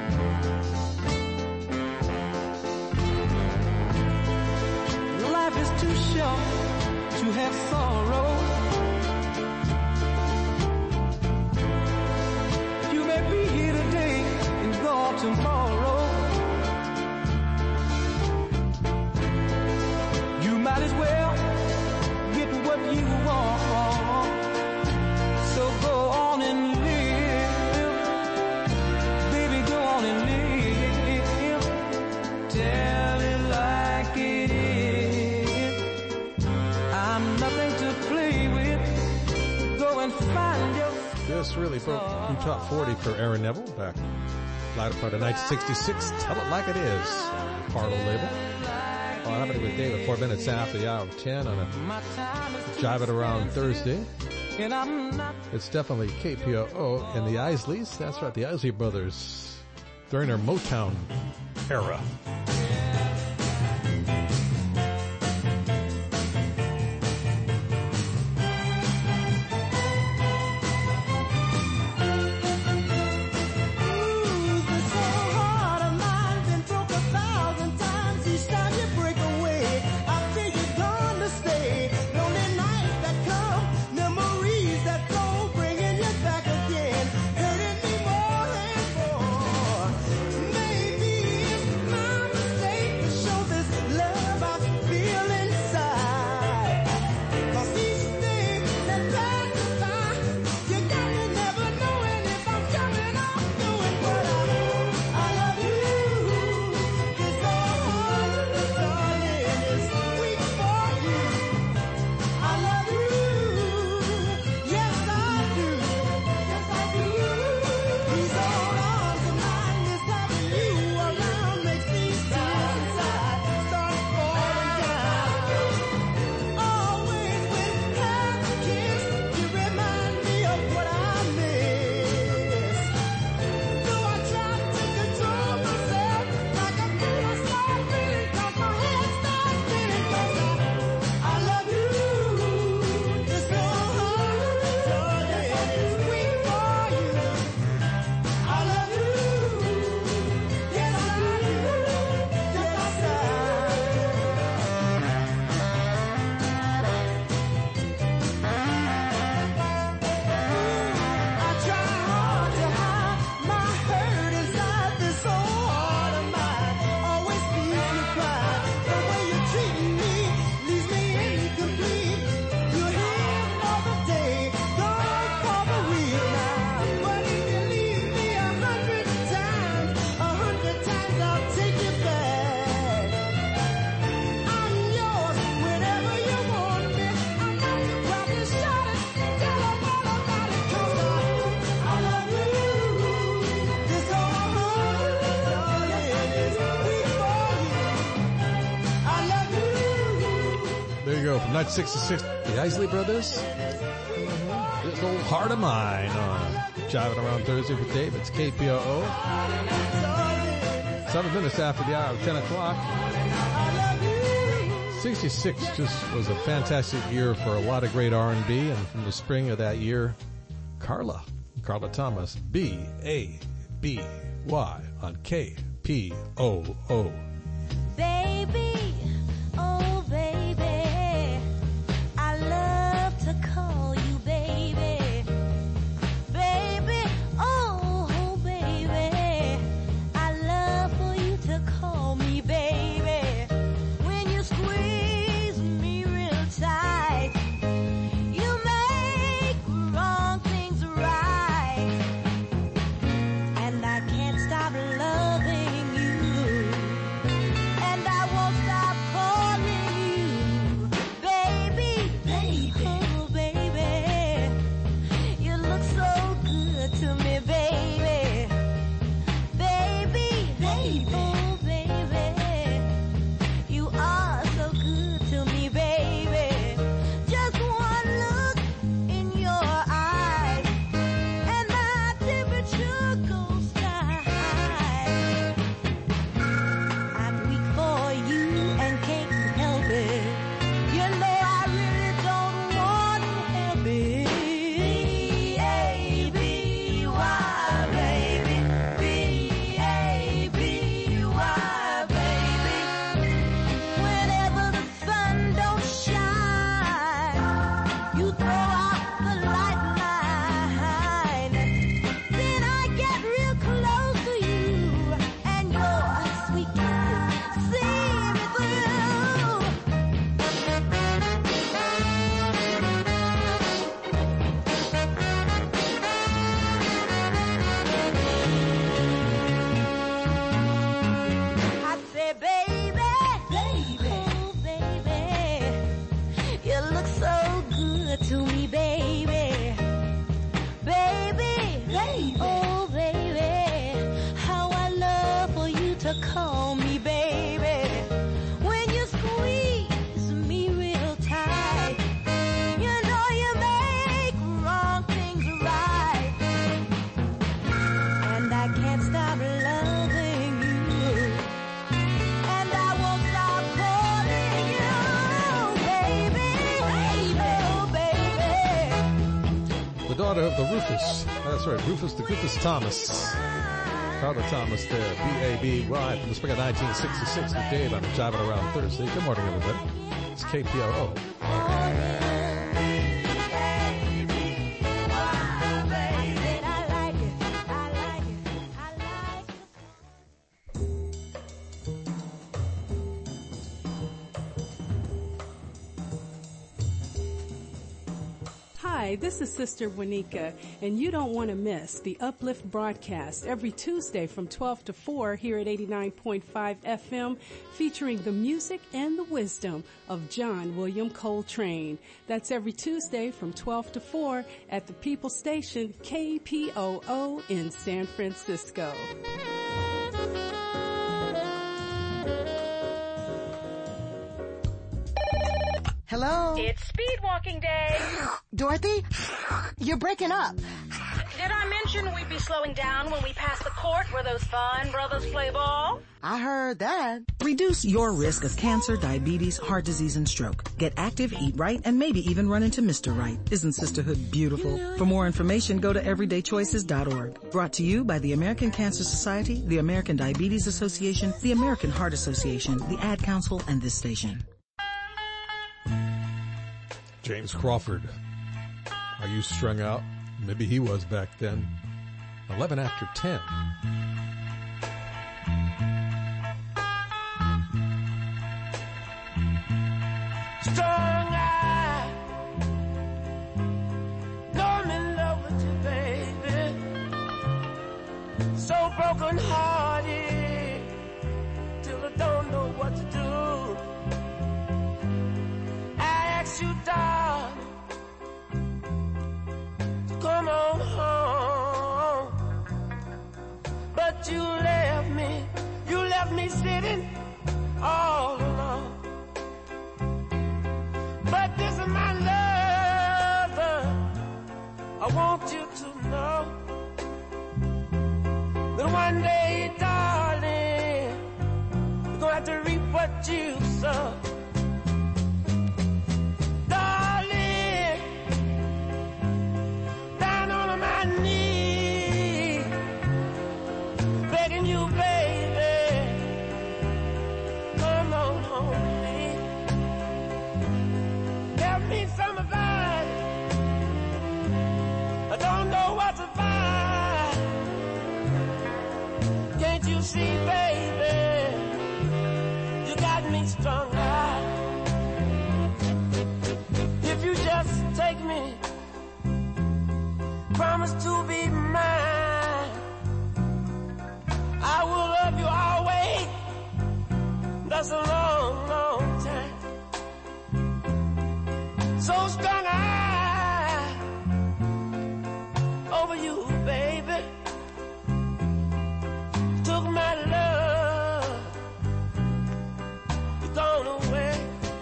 Life is have sorrow. You may be here today and gone tomorrow. You might as well get what you want. So go on and live. Baby, go on and live. Tell it like it is. I'm nothing to play with. Go and find your... This really broke through top 40 for Aaron Neville back latter part of 1966. Tell It Like It Is, Carlo label. Well, I'm happening with David 4 minutes after the hour of 10 on a Jive It Around Thursday. It's definitely KPOO and the Isleys. That's right, the Isley Brothers during their Motown era. There you go, from 1966, the Isley Brothers. This old heart of mine on Jiving Around Thursday with Dave. It's KPOO. 7 minutes after the hour of 10 o'clock. 66 just was a fantastic year for a lot of great R&B, and from the spring of that year, Carla Thomas, B-A-B-Y on KPOO. Baby, oh baby, I love to call you baby. Baby, oh baby, I love for you to call me baby. When you squeeze me real tight, you make wrong things right, and I can't stop loving you. look so good to me, baby. Baby, baby, oh baby, how I love for you to call me baby. When you squeeze me real tight, you know you make wrong things right. And I can't stop loving you, and I won't stop calling you baby, baby, oh baby. The daughter of the Rufus. That's right, Rufus the Goofus Thomas. Carter Thomas there, B-A-B-Y, from the spring of 1966 to Dave on Jiving Around Thursday. Good morning, everybody. It's KPOO. Hi, this is Sister Wanika, and you don't want to miss the Uplift broadcast every Tuesday from 12 to 4 here at 89.5 FM, featuring the music and the wisdom of John William Coltrane. That's every Tuesday from 12 to 4 at the People Station, KPOO in San Francisco. Hello? It's speed walking day. Dorothy? You're breaking up. Did I mention we'd be slowing down when we pass the court where those fine brothers play ball? I heard that. Reduce your risk of cancer, diabetes, heart disease, and stroke. Get active, eat right, and maybe even run into Mr. Right. Isn't sisterhood beautiful? For more information, go to everydaychoices.org. Brought to you by the American Cancer Society, the American Diabetes Association, the American Heart Association, the Ad Council, and this station. James Crawford. Are you strung out? Maybe he was back then. 11 after 10. Strung out, know I'm in love with you, baby. So broken hearted, till I don't know what to do. I ask you, darling, to come on home, but you left me sitting all alone. But this is my lover, I want you to know that one day, darling, you're gonna have to reap what you sow. Darling, down on my knees, begging you, baby, come on home to me. Help me some advice, I don't know what to buy. Can't you see, baby, you got me strung out. If you just take me, promise to be mine, I will love you always. That's a long, long time. So strung out over you, baby. Took my love, you're gone away.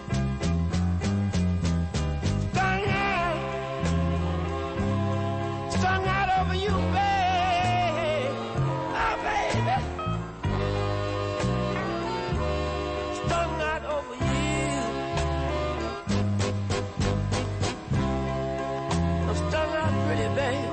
Strung out over you, baby. Oh, baby. Strung out over you. I'm strung out pretty, baby.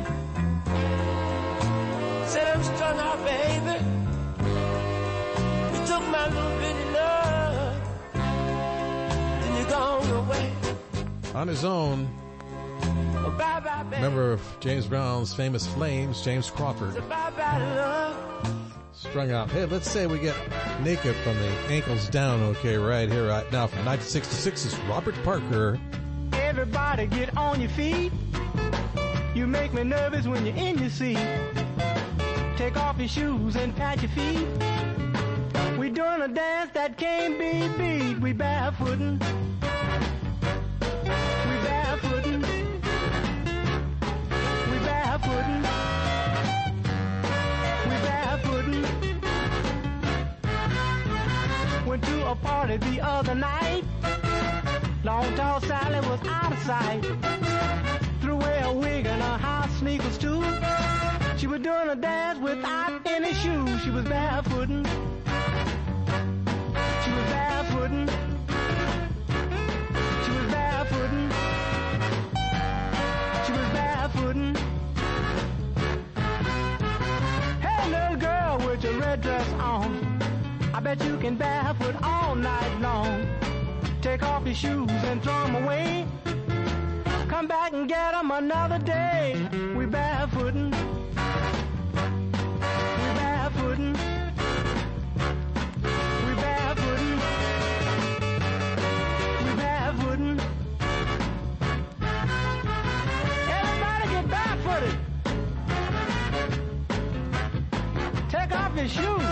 Said I'm strung out, baby. You took my little bitty love, then you're gone away. On his own, Bye-bye, baby. member of James Brown's famous Flames, James Crawford. Bye-bye, love. Strung out. Hey, let's say we get naked from the ankles down, okay, right here, right now. From 1966 is Robert Parker. Everybody get on your feet. You make me nervous when you're in your seat. Take off your shoes and pat your feet. We doing a dance that can't be beat. We barefootin'. party the other night. Long tall Sally was out of sight. Threw away a wig and her house sneakers too. She was doing a dance without any shoes. She was barefooting. She was barefooting. She was barefooting. She was barefooting. Hey little girl with your red dress on, I bet you can barefoot all night long. Take off your shoes and throw them away. Come back and get them another day. We barefooting. We barefooting. We barefooting. We barefooting. Everybody get barefooted. Take off your shoes.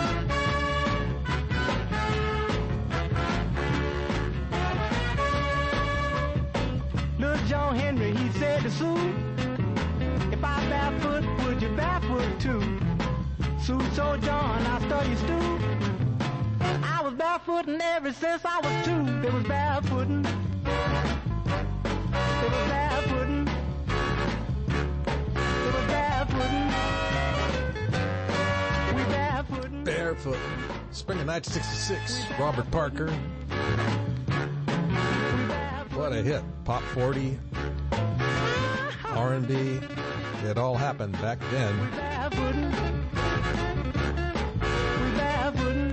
John Henry, he said to Sue, if I barefoot, would you barefoot too? Sue told John, I stole your stew. I was barefooting ever since I was 2. They was barefooting. They was barefooting. They was barefooting. We barefooting. Barefoot. Spring of 1966. Robert Parker. What a hit. Pop 40, R&B. It all happened back then. We barefooting. We barefooting.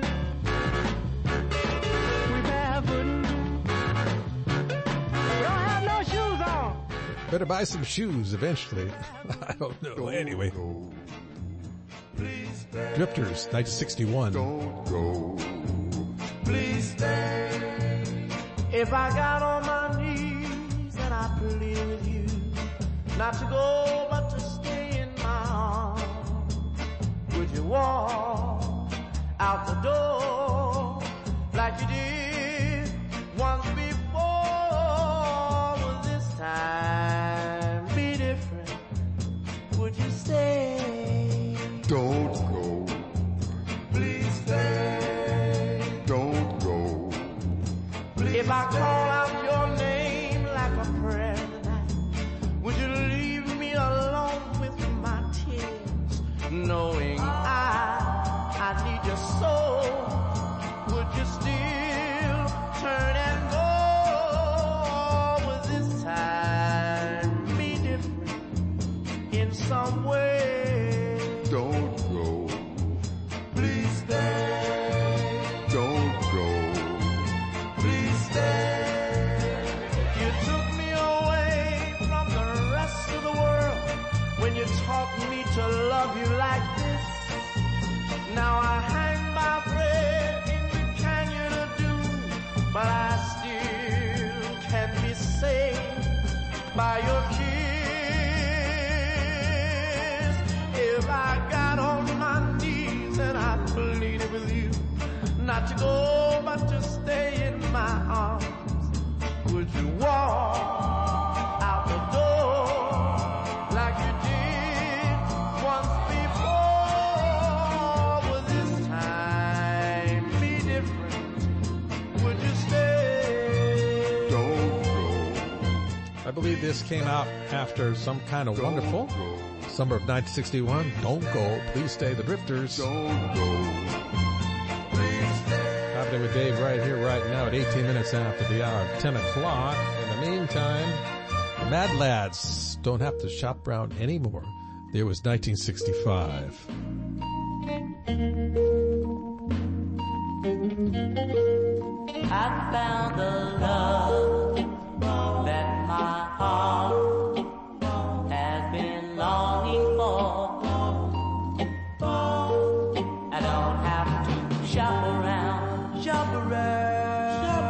We barefooting. We don't have no shoes on. Better buy some shoes eventually. I don't know. Anyway. Drifters, 1961. Don't go. Please stay. If I got on my knees and I plead with you, not to go but to stay in my arms, would you walk out the door like you did once before? Will this time be different? Would you stay? Don't go. Please stay. Don't go. If I call out your name like a prayer tonight, would you leave me alone with my tears, knowing I need your soul? Would you still turn and go? Would this time be different in some way? Don't go. Please stay. Don't go. Please stay. You took me away from the rest of the world when you taught me to love you like this. Now I hang my breath in the canyon of doom, but I still can't be saved by your kiss. If I got on my knees and I pleaded with you not to go but to stay in my arms, would you walk out the door like you did once before? Will this time be different? Would you stay? Don't go. I believe this came out after Some Kind of Wonderful. Summer of 1961. Don't go. Please stay. The Drifters. Don't go. Happening with Dave right here, right now at 18 minutes after the hour of 10 o'clock. In the meantime, the Mad Lads don't have to shop around anymore. There was 1965. I found the love that my heart has been longing for. I don't have to shop around, shop around, shop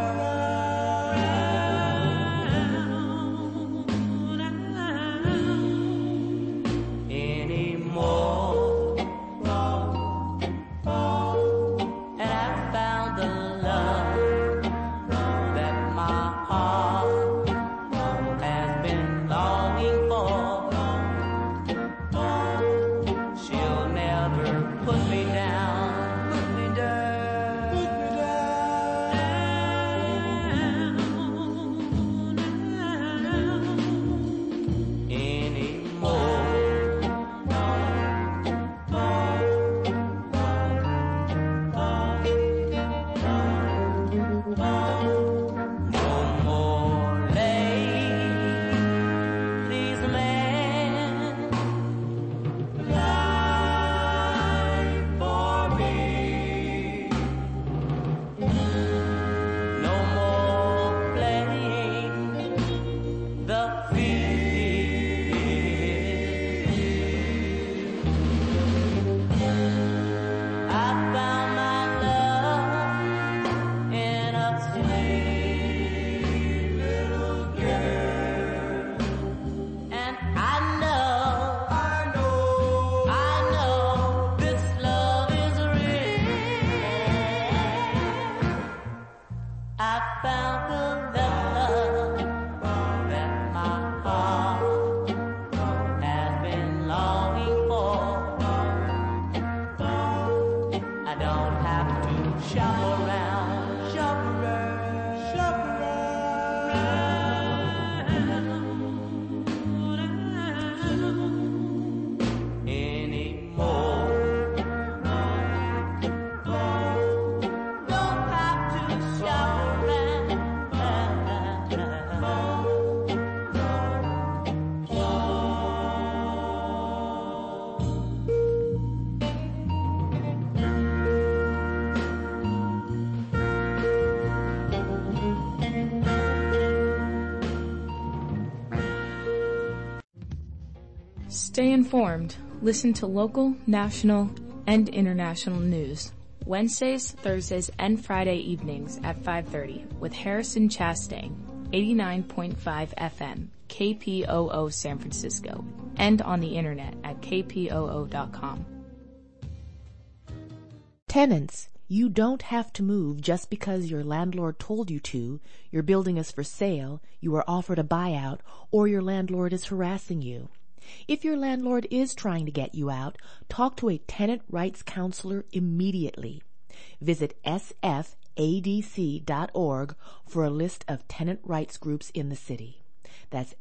around anymore. Stay informed. Listen to local, national, and international news. Wednesdays, Thursdays, and Friday evenings at 5:30 with Harrison Chastain, 89.5 FM, KPOO San Francisco, and on the internet at kpoo.com. Tenants, you don't have to move just because your landlord told you to, your building is for sale, you were offered a buyout, or your landlord is harassing you. If your landlord is trying to get you out, talk to a tenant rights counselor immediately. Visit sfadc.org for a list of tenant rights groups in the city. That's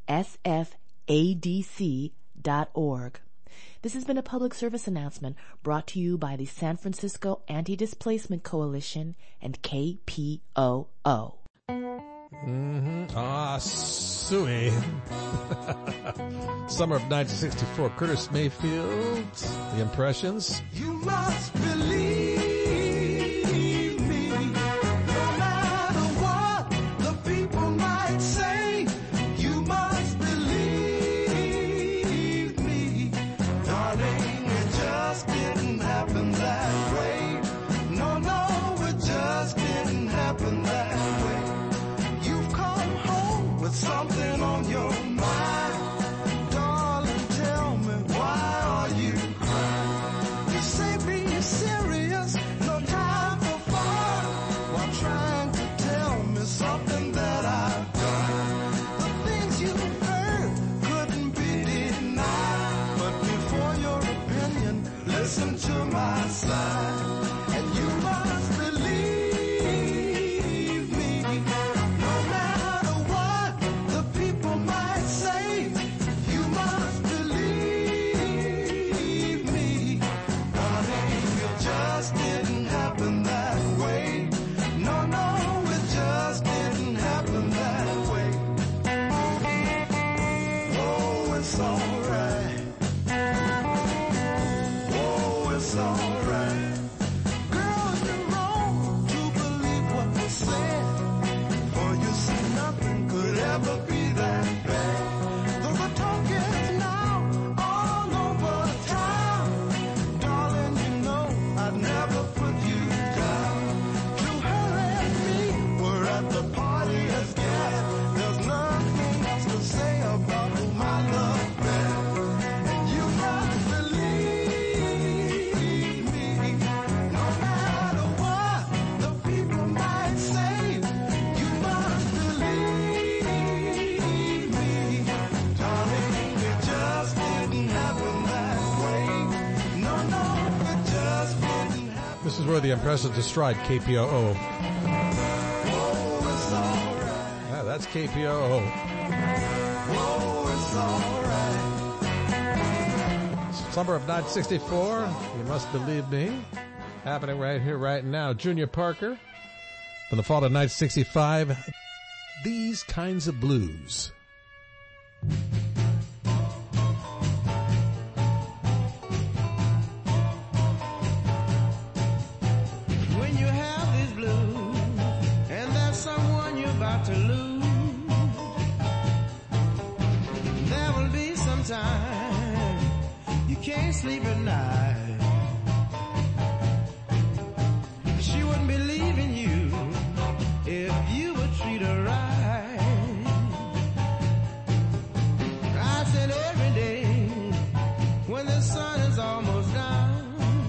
sfadc.org. This has been a public service announcement brought to you by the San Francisco Anti-Displacement Coalition and KPOO. Suey. Summer of 1964, Curtis Mayfield, The Impressions. You must believe me, no matter what the people might say. You must believe me, darling, it just didn't happen that way. No, it just didn't happen that way. You've come home with something on your mind. Darling, tell me, why are you crying? You say be serious, no time for fun, while trying to tell me something that I've done. The things you heard couldn't be denied, but before your opinion, listen to my side. And you must believe me, no matter what the people might say. You must believe me, darling, it just didn't happen that way. No, it just didn't happen that way. Oh, it's alright. Oh, it's alright. Girl, you're wrong to believe what was said, for you see nothing could ever be that bad. Though the talk is now all over town, darling, you know I'd never put you down. To her and me, we're at the party as gas. There's nothing else to say about whom I love best. And you must believe me, no matter what the people might say. You must believe me, darling, it just didn't happen that way. No, it just didn't happen. This is where The Impressions destroyed KPOO. Oh, it's alright. Yeah, that's KPOO. Oh, it's alright. Summer of 1964, You Must Believe Me. Happening right here, right now. Junior Parker. From the fall of 1965, These Kinds of Blues. When you have these blues, and there's someone you're about to lose, there will be some time you can't sleep at night. She wouldn't believe in you if you would treat her right. I said every day when the sun is almost down,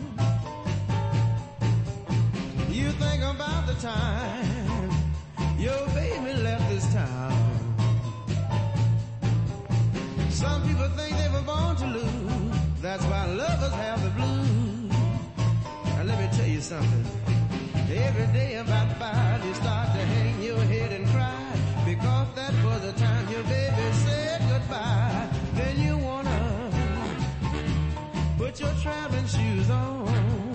you think about the time your baby left this town. Some people think they were born to lose. That's why lovers have the blues. Now let me tell you something. Every day about 5 you start to hang your head and cry, because that was the time your baby said goodbye. Then you wanna put your traveling shoes on.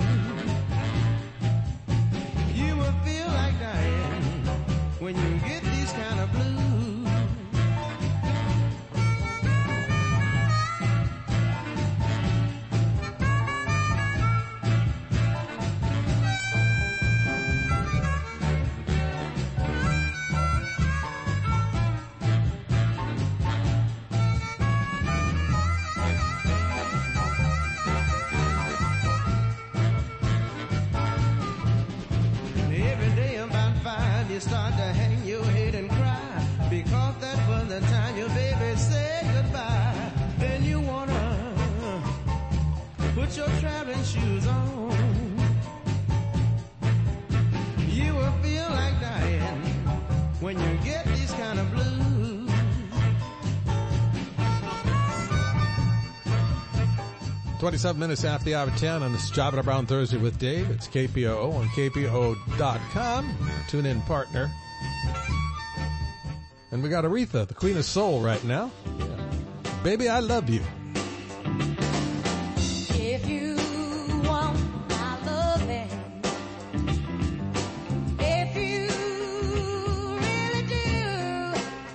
You will feel like dying when you get these kind of blues. put your traveling shoes on. You will feel like dying when you get these kind of blues. 27 minutes after the hour of 10 on this Job at Brown Thursday with Dave. It's KPOO on KPOO.com. Tune in partner. And we got Aretha, the Queen of Soul right now. Yeah. Baby, I love you. If you want my loving, if you really do,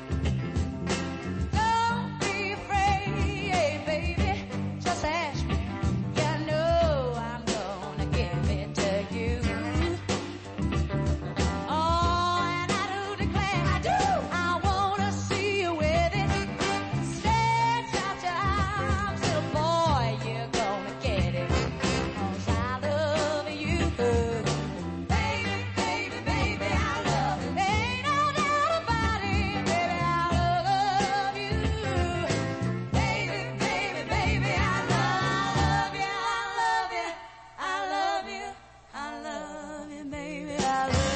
don't be afraid, baby, just ask me. You know I'm gonna give it to you. Oh, and I do declare I do. I wanna see you with it. Stretch out your arms, little boy, you're gonna get it. 'Cause I love you. Baby, baby, baby, I love you. Ain't no doubt about it, baby, I love you. Baby, baby, baby, I love you. I love you. I love you, baby, I love you.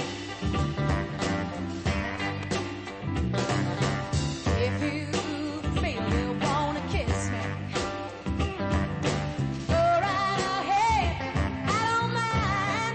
If you feel you wanna kiss me, go right ahead, I don't mind.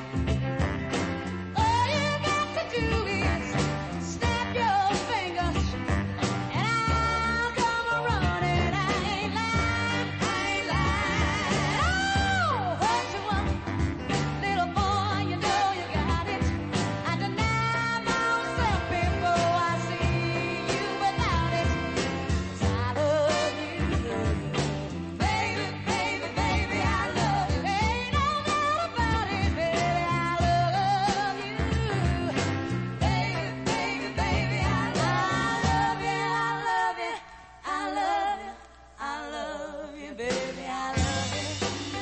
All you got to do is snap your fingers, and I'll come running. I ain't lying, I ain't lying. Oh, what you want, little boy, you know you got it. I deny myself before I see you without it. 'Cause I love you. Baby, baby, baby, I love you. Ain't no doubt about it, baby, I love you. Baby, baby, baby, I love you. I love you. I love you, baby, I love you.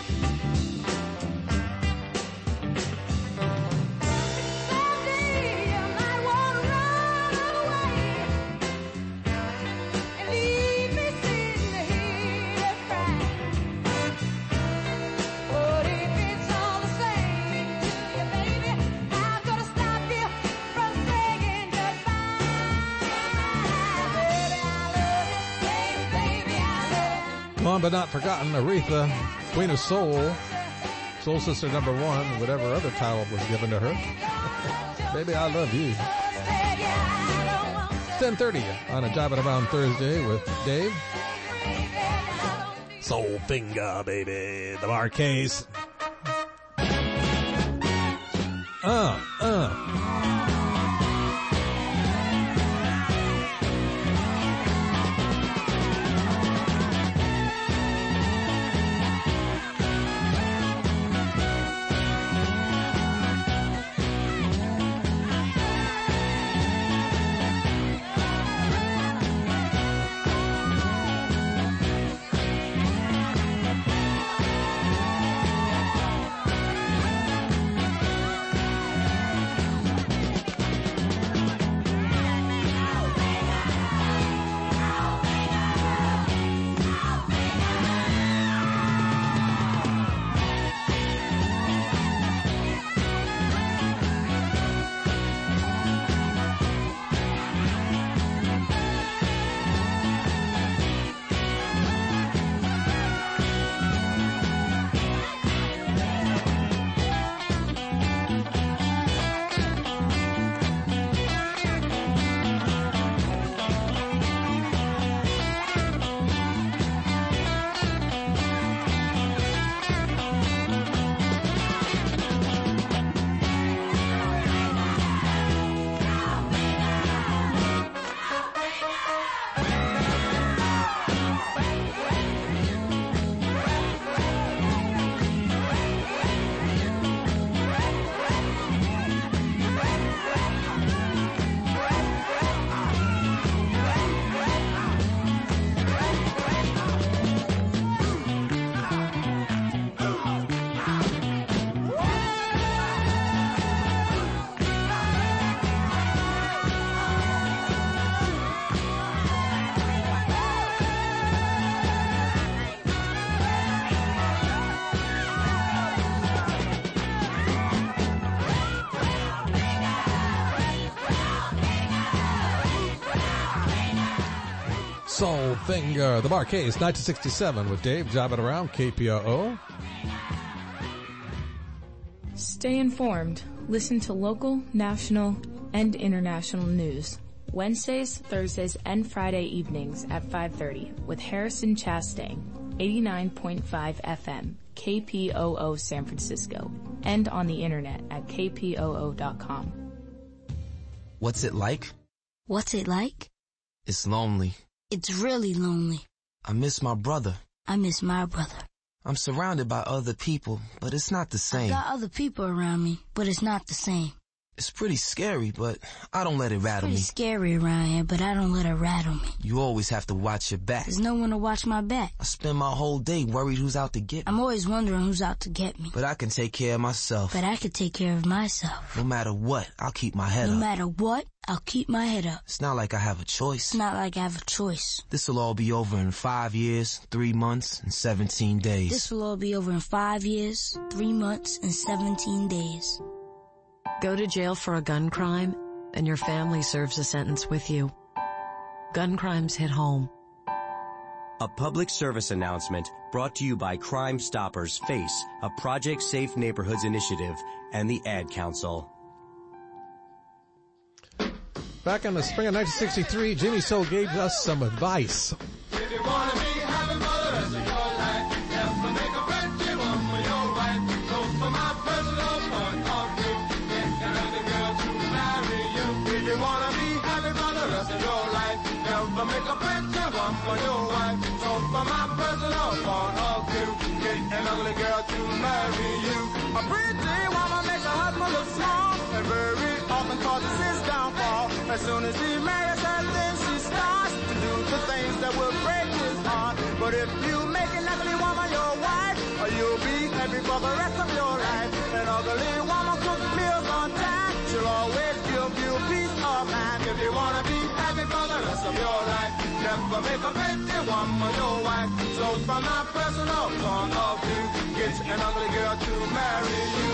Someday you might wanna run away and leave me sitting here crying. But if it's all the same to you, baby, I'm gonna stop you from saying goodbye. Baby, I love you. Baby, I love you. Gone but not forgotten, Aretha, Queen of Soul, Soul Sister number 1, whatever other title was given to her. Baby, I love you. 10:30 on a Job at Around Thursday with Dave. Soul Finger, baby, the Marquez. Soulfinger, the Marqués, 1967 with Dave jobbing around KPOO. Stay informed. Listen to local, national, and international news. Wednesdays, Thursdays, and Friday evenings at 5:30 with Harrison Chastain, 89.5 FM, KPOO San Francisco, and on the internet at kpoo.com. What's it like? What's it like? It's lonely. It's really lonely. I miss my brother. I miss my brother. I'm surrounded by other people, but it's not the same. I got other people around me, but it's not the same. It's pretty scary, but I don't let it rattle me. It's pretty scary around here, but I don't let it rattle me. You always have to watch your back. There's no one to watch my back. I spend my whole day worried who's out to get me. I'm always wondering who's out to get me. But I can take care of myself. But I can take care of myself. No matter what, I'll keep my head up. No matter what, I'll keep my head up. It's not like I have a choice. It's not like I have a choice. This'll all be over in 5 years, 3 months, and 17 days. This will all be over in 5 years, 3 months, and 17 days. Go to jail for a gun crime, and your family serves a sentence with you. Gun crimes hit home. A public service announcement brought to you by Crime Stoppers FACE, a Project Safe Neighborhoods initiative, and the Ad Council. Back in the spring of 1963, Jimmy Soul gave us some advice. If you wanna be happy for the rest of your life, never make a friendship with your wife. So for my personal point of view, get another girl to marry you. If you wanna be happy for the rest of your life, never make a friendship with your wife. So for my personal point of view, get an ugly girl to marry you. A pretty woman makes a husband look small, and very often causes his downfall. As soon as he marries her, then she starts to do the things that will break his heart. But if you make an ugly woman your wife, you'll be happy for the rest of your life. An ugly woman cooks meals on time, she'll always give you peace of mind. If you wanna be happy for the rest of your life, never make a pretty woman your wife. So from my personal point of view, get an ugly girl to marry you.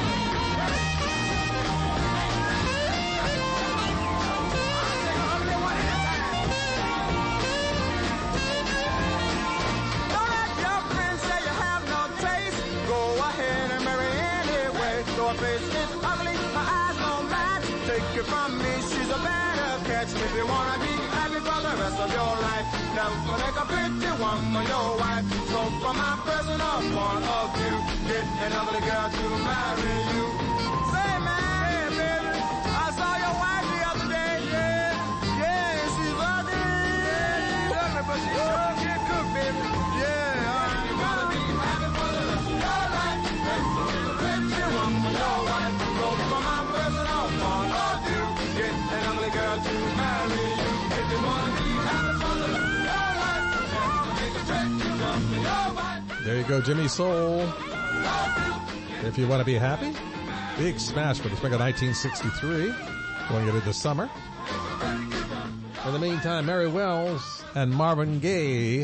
Her face is ugly, her eyes don't match. Take it from me, she's a better catch. If you wanna be happy for the rest of your life, never make a pretty woman your wife. So from my personal point of view, get an ugly girl to marry you. Say man, hey baby, I saw your wife the other day, yeah, she's ugly, she's ugly, but she sure can cook, baby, yeah. You wanna be happy for the rest of your life, never make a pretty woman your wife. So from my personal point of view, get an ugly girl to marry you. If you wanna be happy for the rest of your life, never make a pretty woman your wife. There you go, Jimmy Soul. If you want to be happy, big smash for the spring of 1963. Going into the summer. In the meantime, Mary Wells and Marvin Gaye.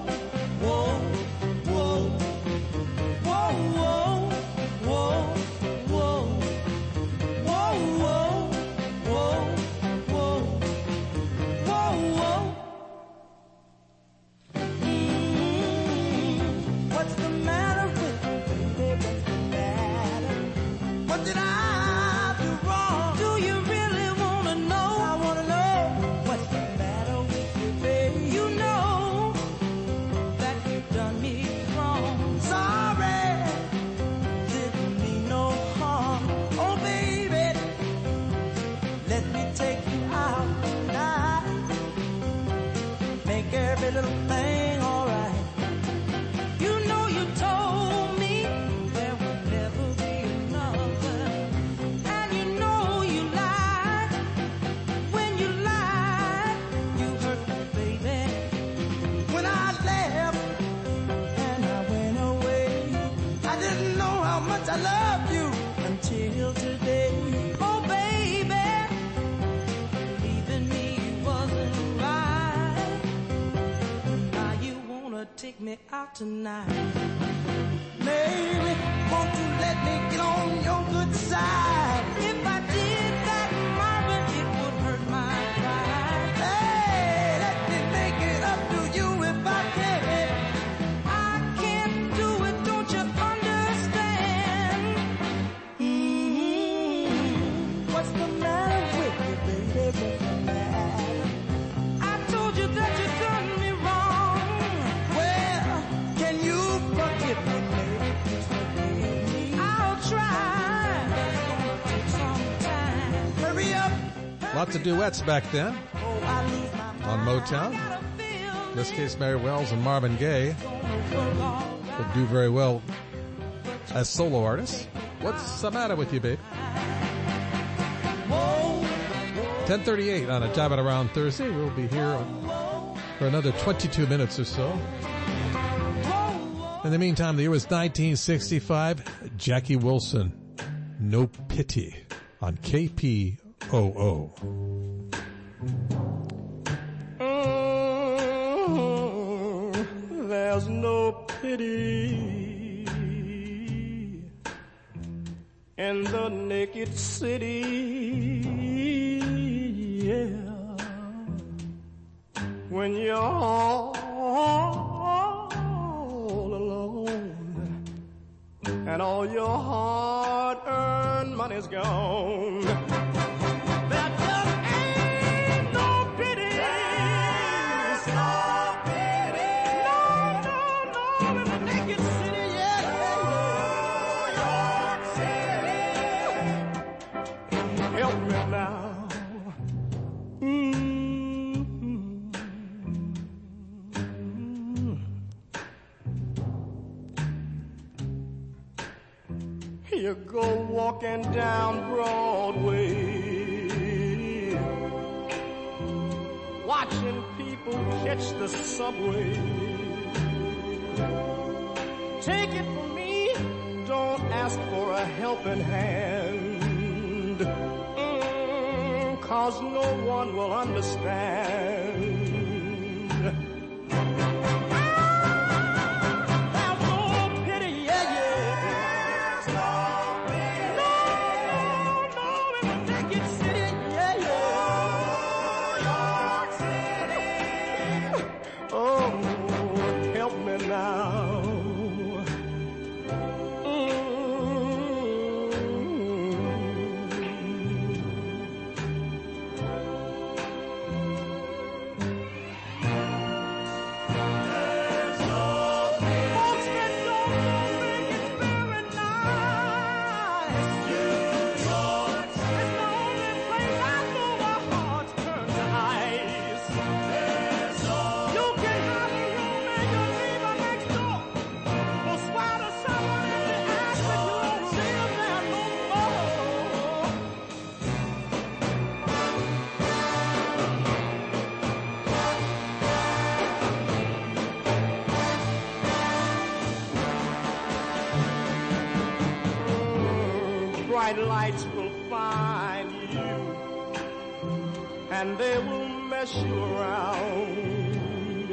What's the matter with me, baby? What's the matter? What did I do wrong? Do you really wanna know? I wanna know. What's the matter with you, baby? You know that you've done me wrong. Sorry, didn't mean no harm. Oh, baby, let me take you out tonight. Make every little thing alright. You know you told me there would never be another, and you know you lied. When you lied, you hurt me, baby. When I left and I went away, I didn't know how much I loved you until today. Oh, baby, leaving me wasn't right. Now you wanna take me out tonight. Maybe, won't you let me get on your good side? If I did that, Marvin, it would hurt my pride. Hey, let me make it told you that you done me wrong. Well, can you forgive me, maybe? Please forgive me. I'll try. Take some time. Hurry up. Lots of duets back then on Motown. In this case, Mary Wells and Marvin Gaye would do very well as solo artists. What's the matter with you, babe? 10:38 on a Jivin' Around Thursday. We'll be here for another 22 minutes or so. In the meantime, the year was 1965. Jackie Wilson, No Pity, on KPOO. There's no pity in the naked city, yeah. When you're all alone and all your hard-earned money's gone. There just ain't no pity. There's no pity. No, in the naked city, yeah. New York City. Help me now. You go walking down Broadway, watching people catch the subway. Take it from me, don't ask for a helping hand, 'cause no one will understand. Bright lights will find you, and they will mess you around.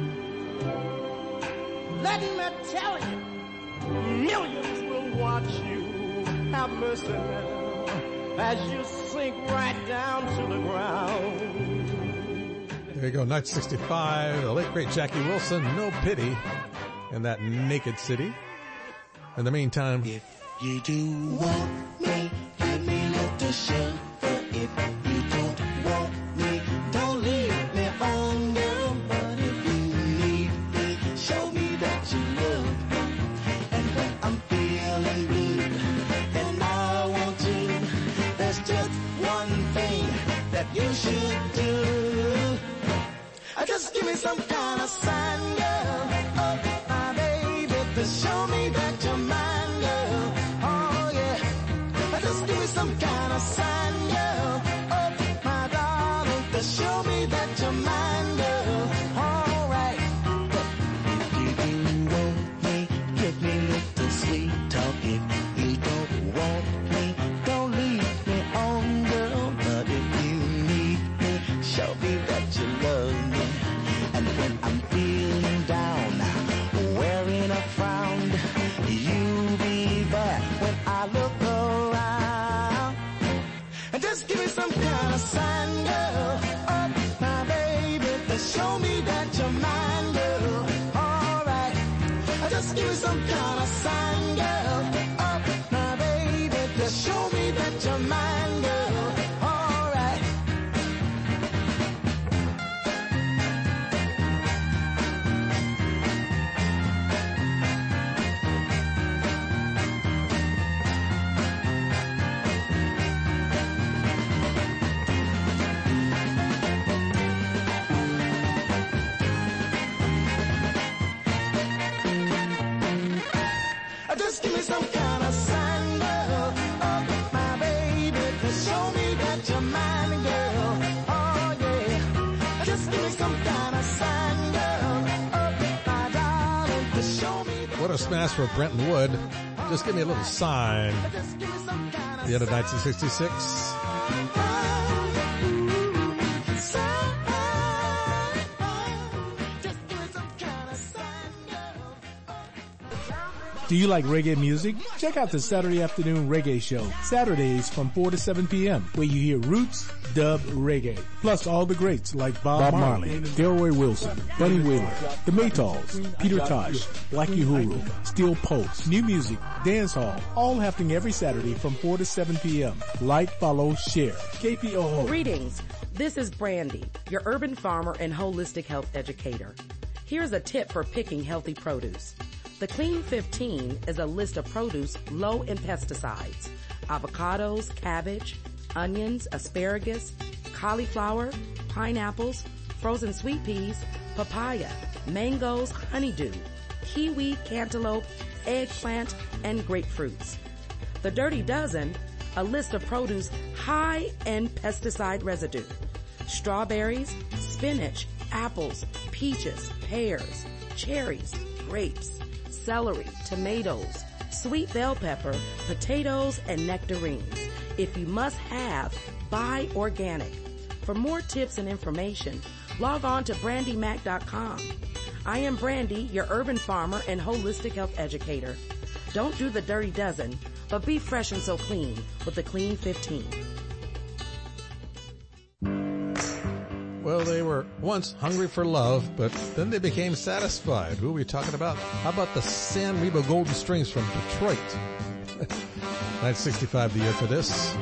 Let me tell you, millions will watch you. Have mercy now, as you sink right down to the ground. There you go, 1965, the late great Jackie Wilson, No Pity, in that naked city. In the meantime, you do want me, give me a little shelter. If you don't want me, don't leave me on girl. But if you need me, show me that you love me. And when I'm feeling blue and I want to, there's just one thing that you should do. Just give me some kind of sign, girl. Oh, my baby, to show me that you're mine, girl. Just give me some kind of sign, girl. Oh, my darling, to show me that you're mine, girl. All right. If you want me, give me a little sweet talk. If you don't want me, don't leave me on, girl. But if you need me, show me that you love me. And when I'm feeling down, wearing a frown, you'll be there when I look around. And just give me some kind of sign, girl. Oh, my baby, to show me that you're mine, girl. All right. Just give me some kind of sign, girl. Oh, my baby, to show me that you're mine, girl. All right. a smash for Brenton Wood. Just give me a little sign. The end of 1966. Do you like reggae music? Check out the Saturday Afternoon Reggae Show, Saturdays from 4 to 7 p.m., where you hear roots, dub, reggae, plus all the greats like Bob Marley, Delroy Wilson, Bunny Wheeler, The Maytals, Peter Tosh, Black Uhuru, Steel Pulse, new music, dance hall, all happening every Saturday from 4 to 7 p.m. Like, follow, share. KPOO. Greetings. This is Brandy, your urban farmer and holistic health educator. Here's a tip for picking healthy produce. The Clean 15 is a list of produce low in pesticides. Avocados, cabbage, onions, asparagus, cauliflower, pineapples, frozen sweet peas, papaya, mangoes, honeydew, kiwi, cantaloupe, eggplant, and grapefruits. The Dirty Dozen, a list of produce high in pesticide residue. Strawberries, spinach, apples, peaches, pears, cherries, grapes, celery, tomatoes, sweet bell pepper, potatoes, and nectarines. If you must have, buy organic. For more tips and information, log on to brandymac.com. I am Brandy, your urban farmer and holistic health educator. Don't do the Dirty Dozen, but be fresh and so clean with the Clean 15. Well, they were once hungry for love, but then they became satisfied. Who are we talking about? How about the San Remo Golden Strings from Detroit? 1965 the year for this.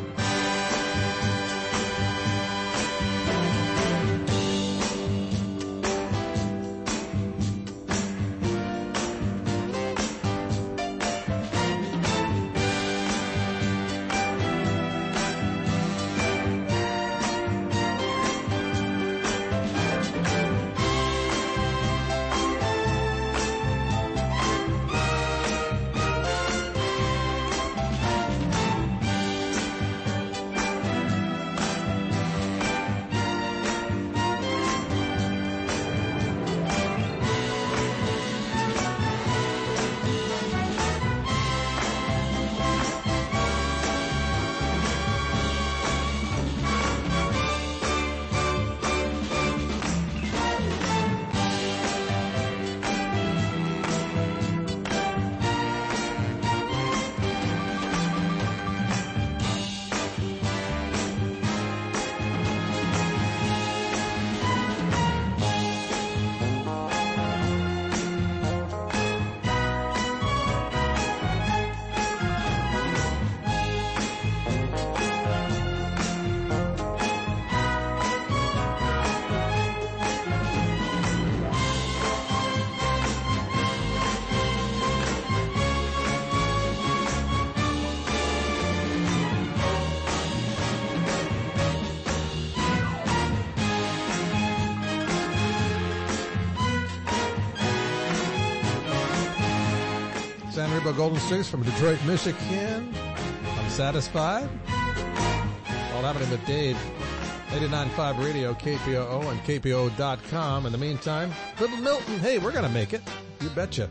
San Remo Golden Strings from Detroit, Michigan. I'm satisfied. All happening with Dave. 89.5 Radio, KPOO, and KPOO.com. In the meantime, Little Milton. Hey, we're going to make it. You betcha.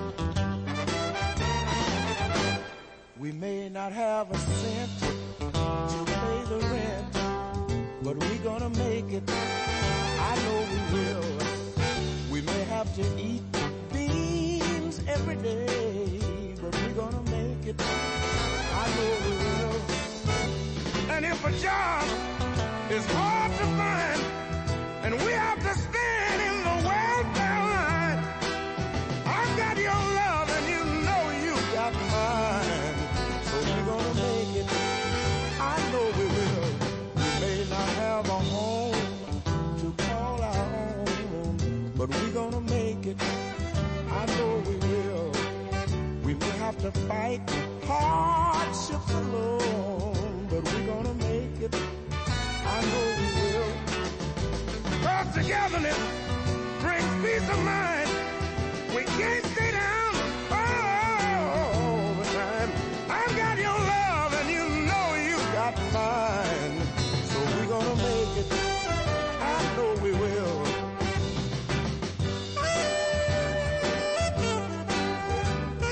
We may not have a cent to pay the rent, but we're gonna make it. I know we will. We may have to eat beans every day, but we're gonna make it. I know we will. And if a job is hard to find, and we have to stand in the welfare line, I've got your love and you know you got mine. So we're gonna make it. I know we will. We may not have a home to call our own, but we're gonna make it. I know we will. We may have to fight hardships alone, but we're gonna make it. I know we will. Cause togetherness brings peace of mind. We can't stay down all the time. I've got your love and you know you got mine. So we're gonna make it. I know we will.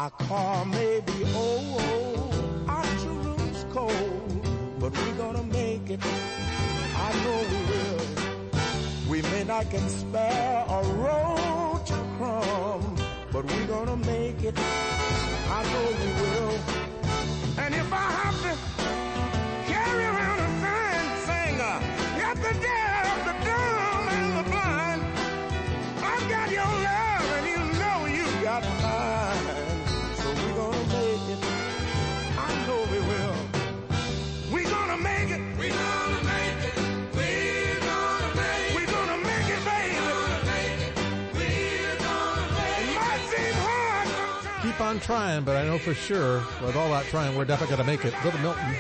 Our car may be old, our room's cold, but we're gonna make it. I know we will. We may not can spare a road to crumb, but we're gonna make it. I know we will. And if I have to carry around a sign saying, "Get the deaf, the dumb, and the blind," I've got your love, and you know you got mine. So we're gonna make it. I know we will. We're gonna make it. We're gonna make it. We're gonna make it. We're gonna make it, baby. We're gonna make it. We're gonna make it. It might seem hard sometimes. Keep on trying, but I know for sure, with all that trying, we're definitely going to make it. Little Milton.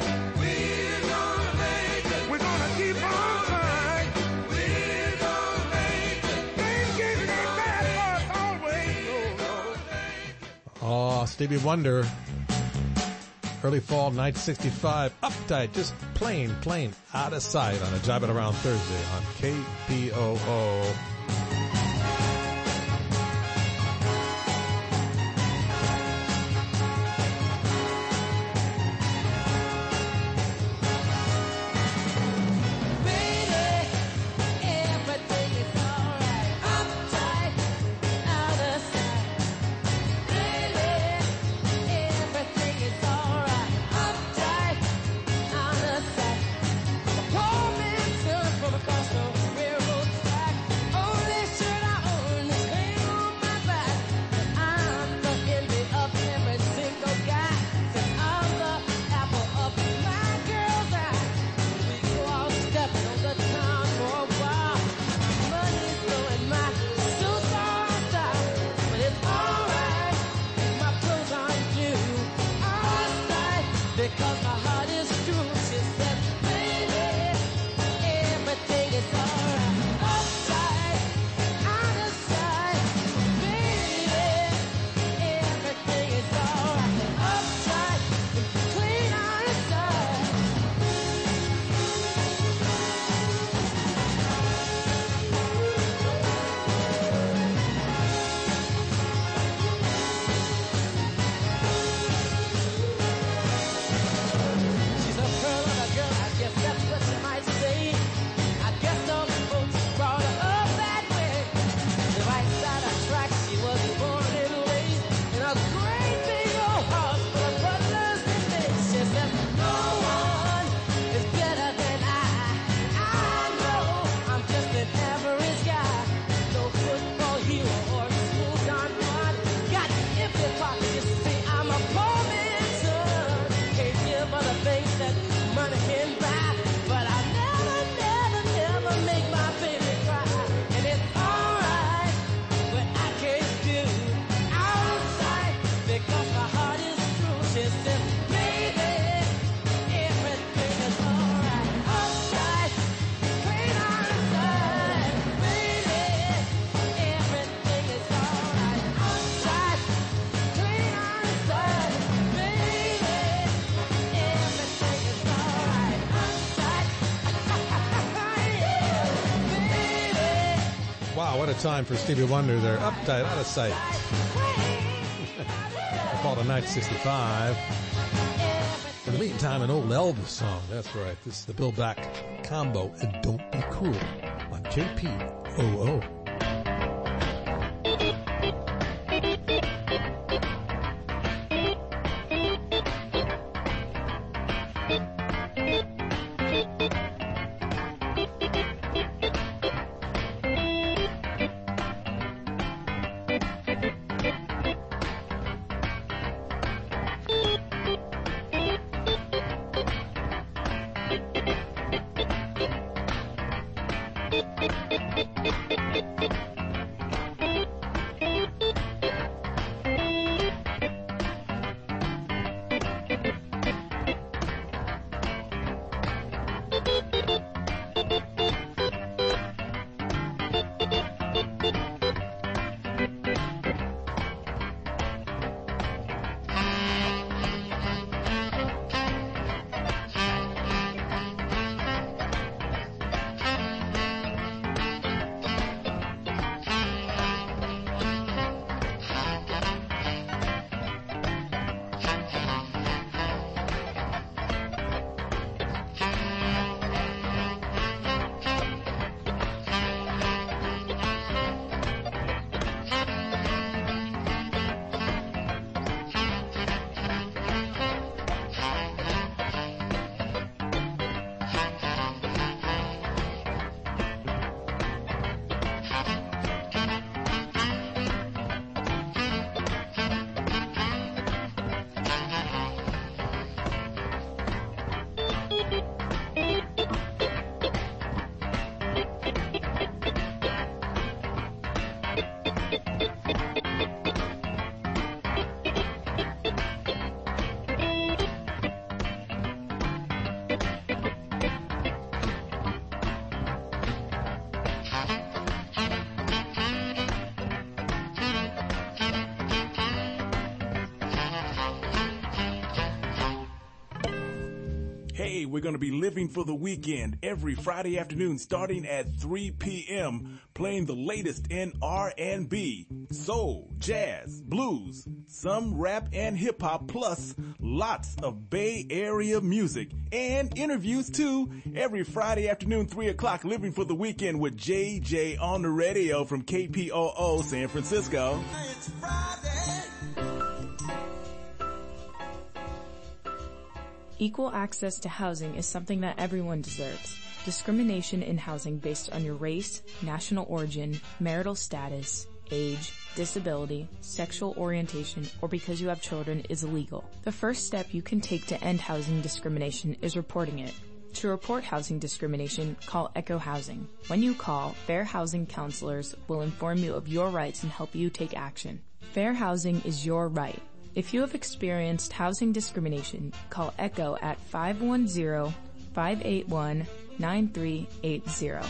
We're gonna keep on trying. We're gonna make it. Things get bad for us always. Oh, Stevie Wonder. Early fall, 1965. Uptight, just plain out of sight on a Jive It Around Thursday on KPOO. What a time for Stevie Wonder there. Uptight, out of sight. Called a 1965. In the meantime, an old Elvis song. That's right. This is the Bill Black combo. And Don't Be Cruel on KPOO. Hey, we're going to be living for the weekend every Friday afternoon starting at 3 p.m., playing the latest in R&B, soul, jazz, blues, some rap and hip hop, plus lots of Bay Area music and interviews too. Every Friday afternoon, 3 o'clock, living for the weekend with JJ on the radio from KPOO San Francisco. Equal access to housing is something that everyone deserves. Discrimination in housing based on your race, national origin, marital status, age, disability, sexual orientation, or because you have children is illegal. The first step you can take to end housing discrimination is reporting it. To report housing discrimination, call Echo Housing. When you call, Fair Housing counselors will inform you of your rights and help you take action. Fair housing is your right. If you have experienced housing discrimination, call ECHO at 510-581-9380.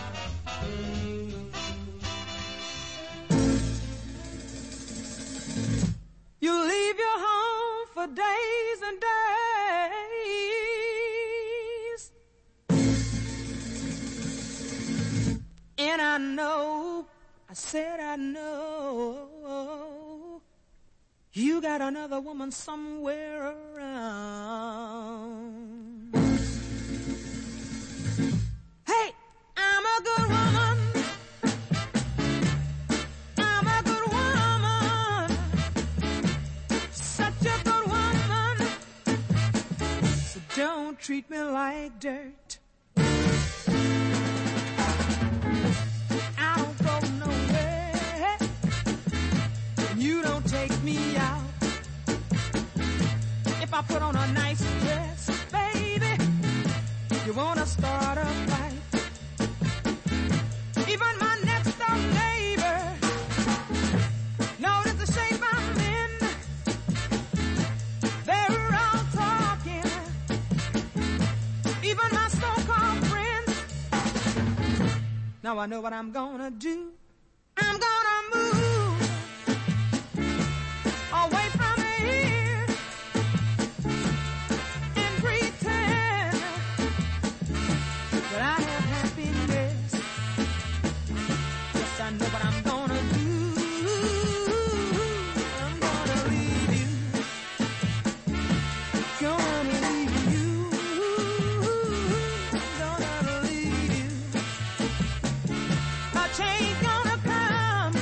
You leave your home for days and days. And I know, I know, you got another woman somewhere around. Hey, I'm a good woman. I'm a good woman. Such a good woman. So don't treat me like dirt. I don't go nowhere. You don't take me out. If I put on a nice dress, baby, you wanna start a fight. Even my next door neighbor notice the shape I'm in. They're all talking. Even my so-called friends. Now I know what I'm gonna do. I'm gonna move away from here and pretend that I have happiness. Yes, I know what I'm gonna do. I'm gonna leave you. Gonna leave you. Gonna leave you. A change gonna come.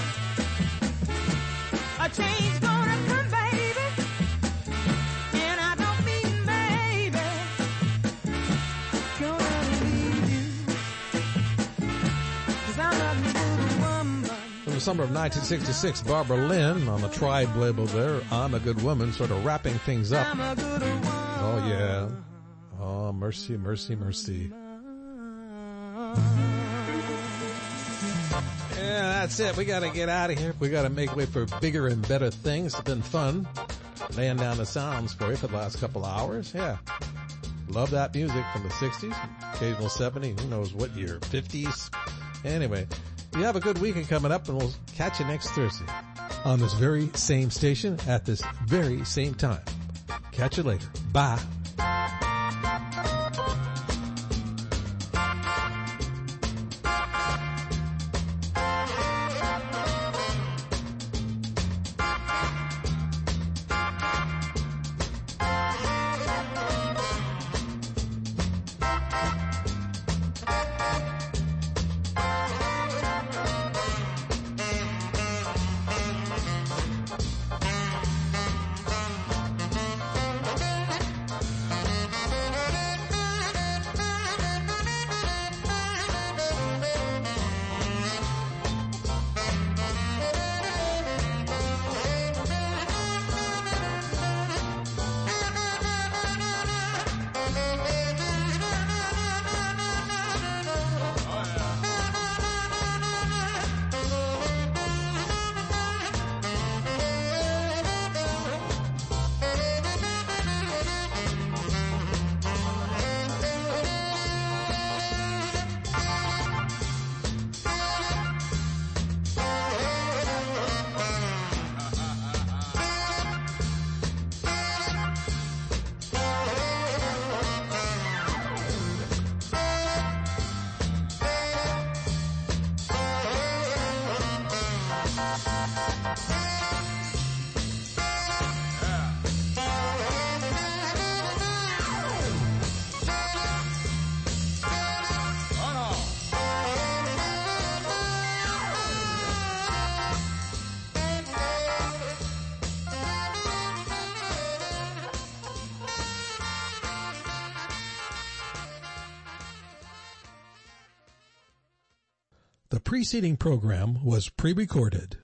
A change gonna come, baby. And I don't mean baby. Gonna leave you. 'Cause I'm not a good woman. From the summer of 1966, Barbara Lynn on the Tribe label there, I'm a Good Woman, sort of wrapping things up. I'm a good woman. Oh, yeah. Oh, mercy, mercy, mercy. Yeah, that's it. We got to get out of here. We got to make way for bigger and better things. It's been fun laying down the sounds for you for the last couple of hours. Yeah. Love that music from the 60s, occasional 70s, who knows what year, 50s. Anyway, you have a good weekend coming up, and we'll catch you next Thursday on this very same station at this very same time. Catch you later. Bye. The preceding program was pre-recorded.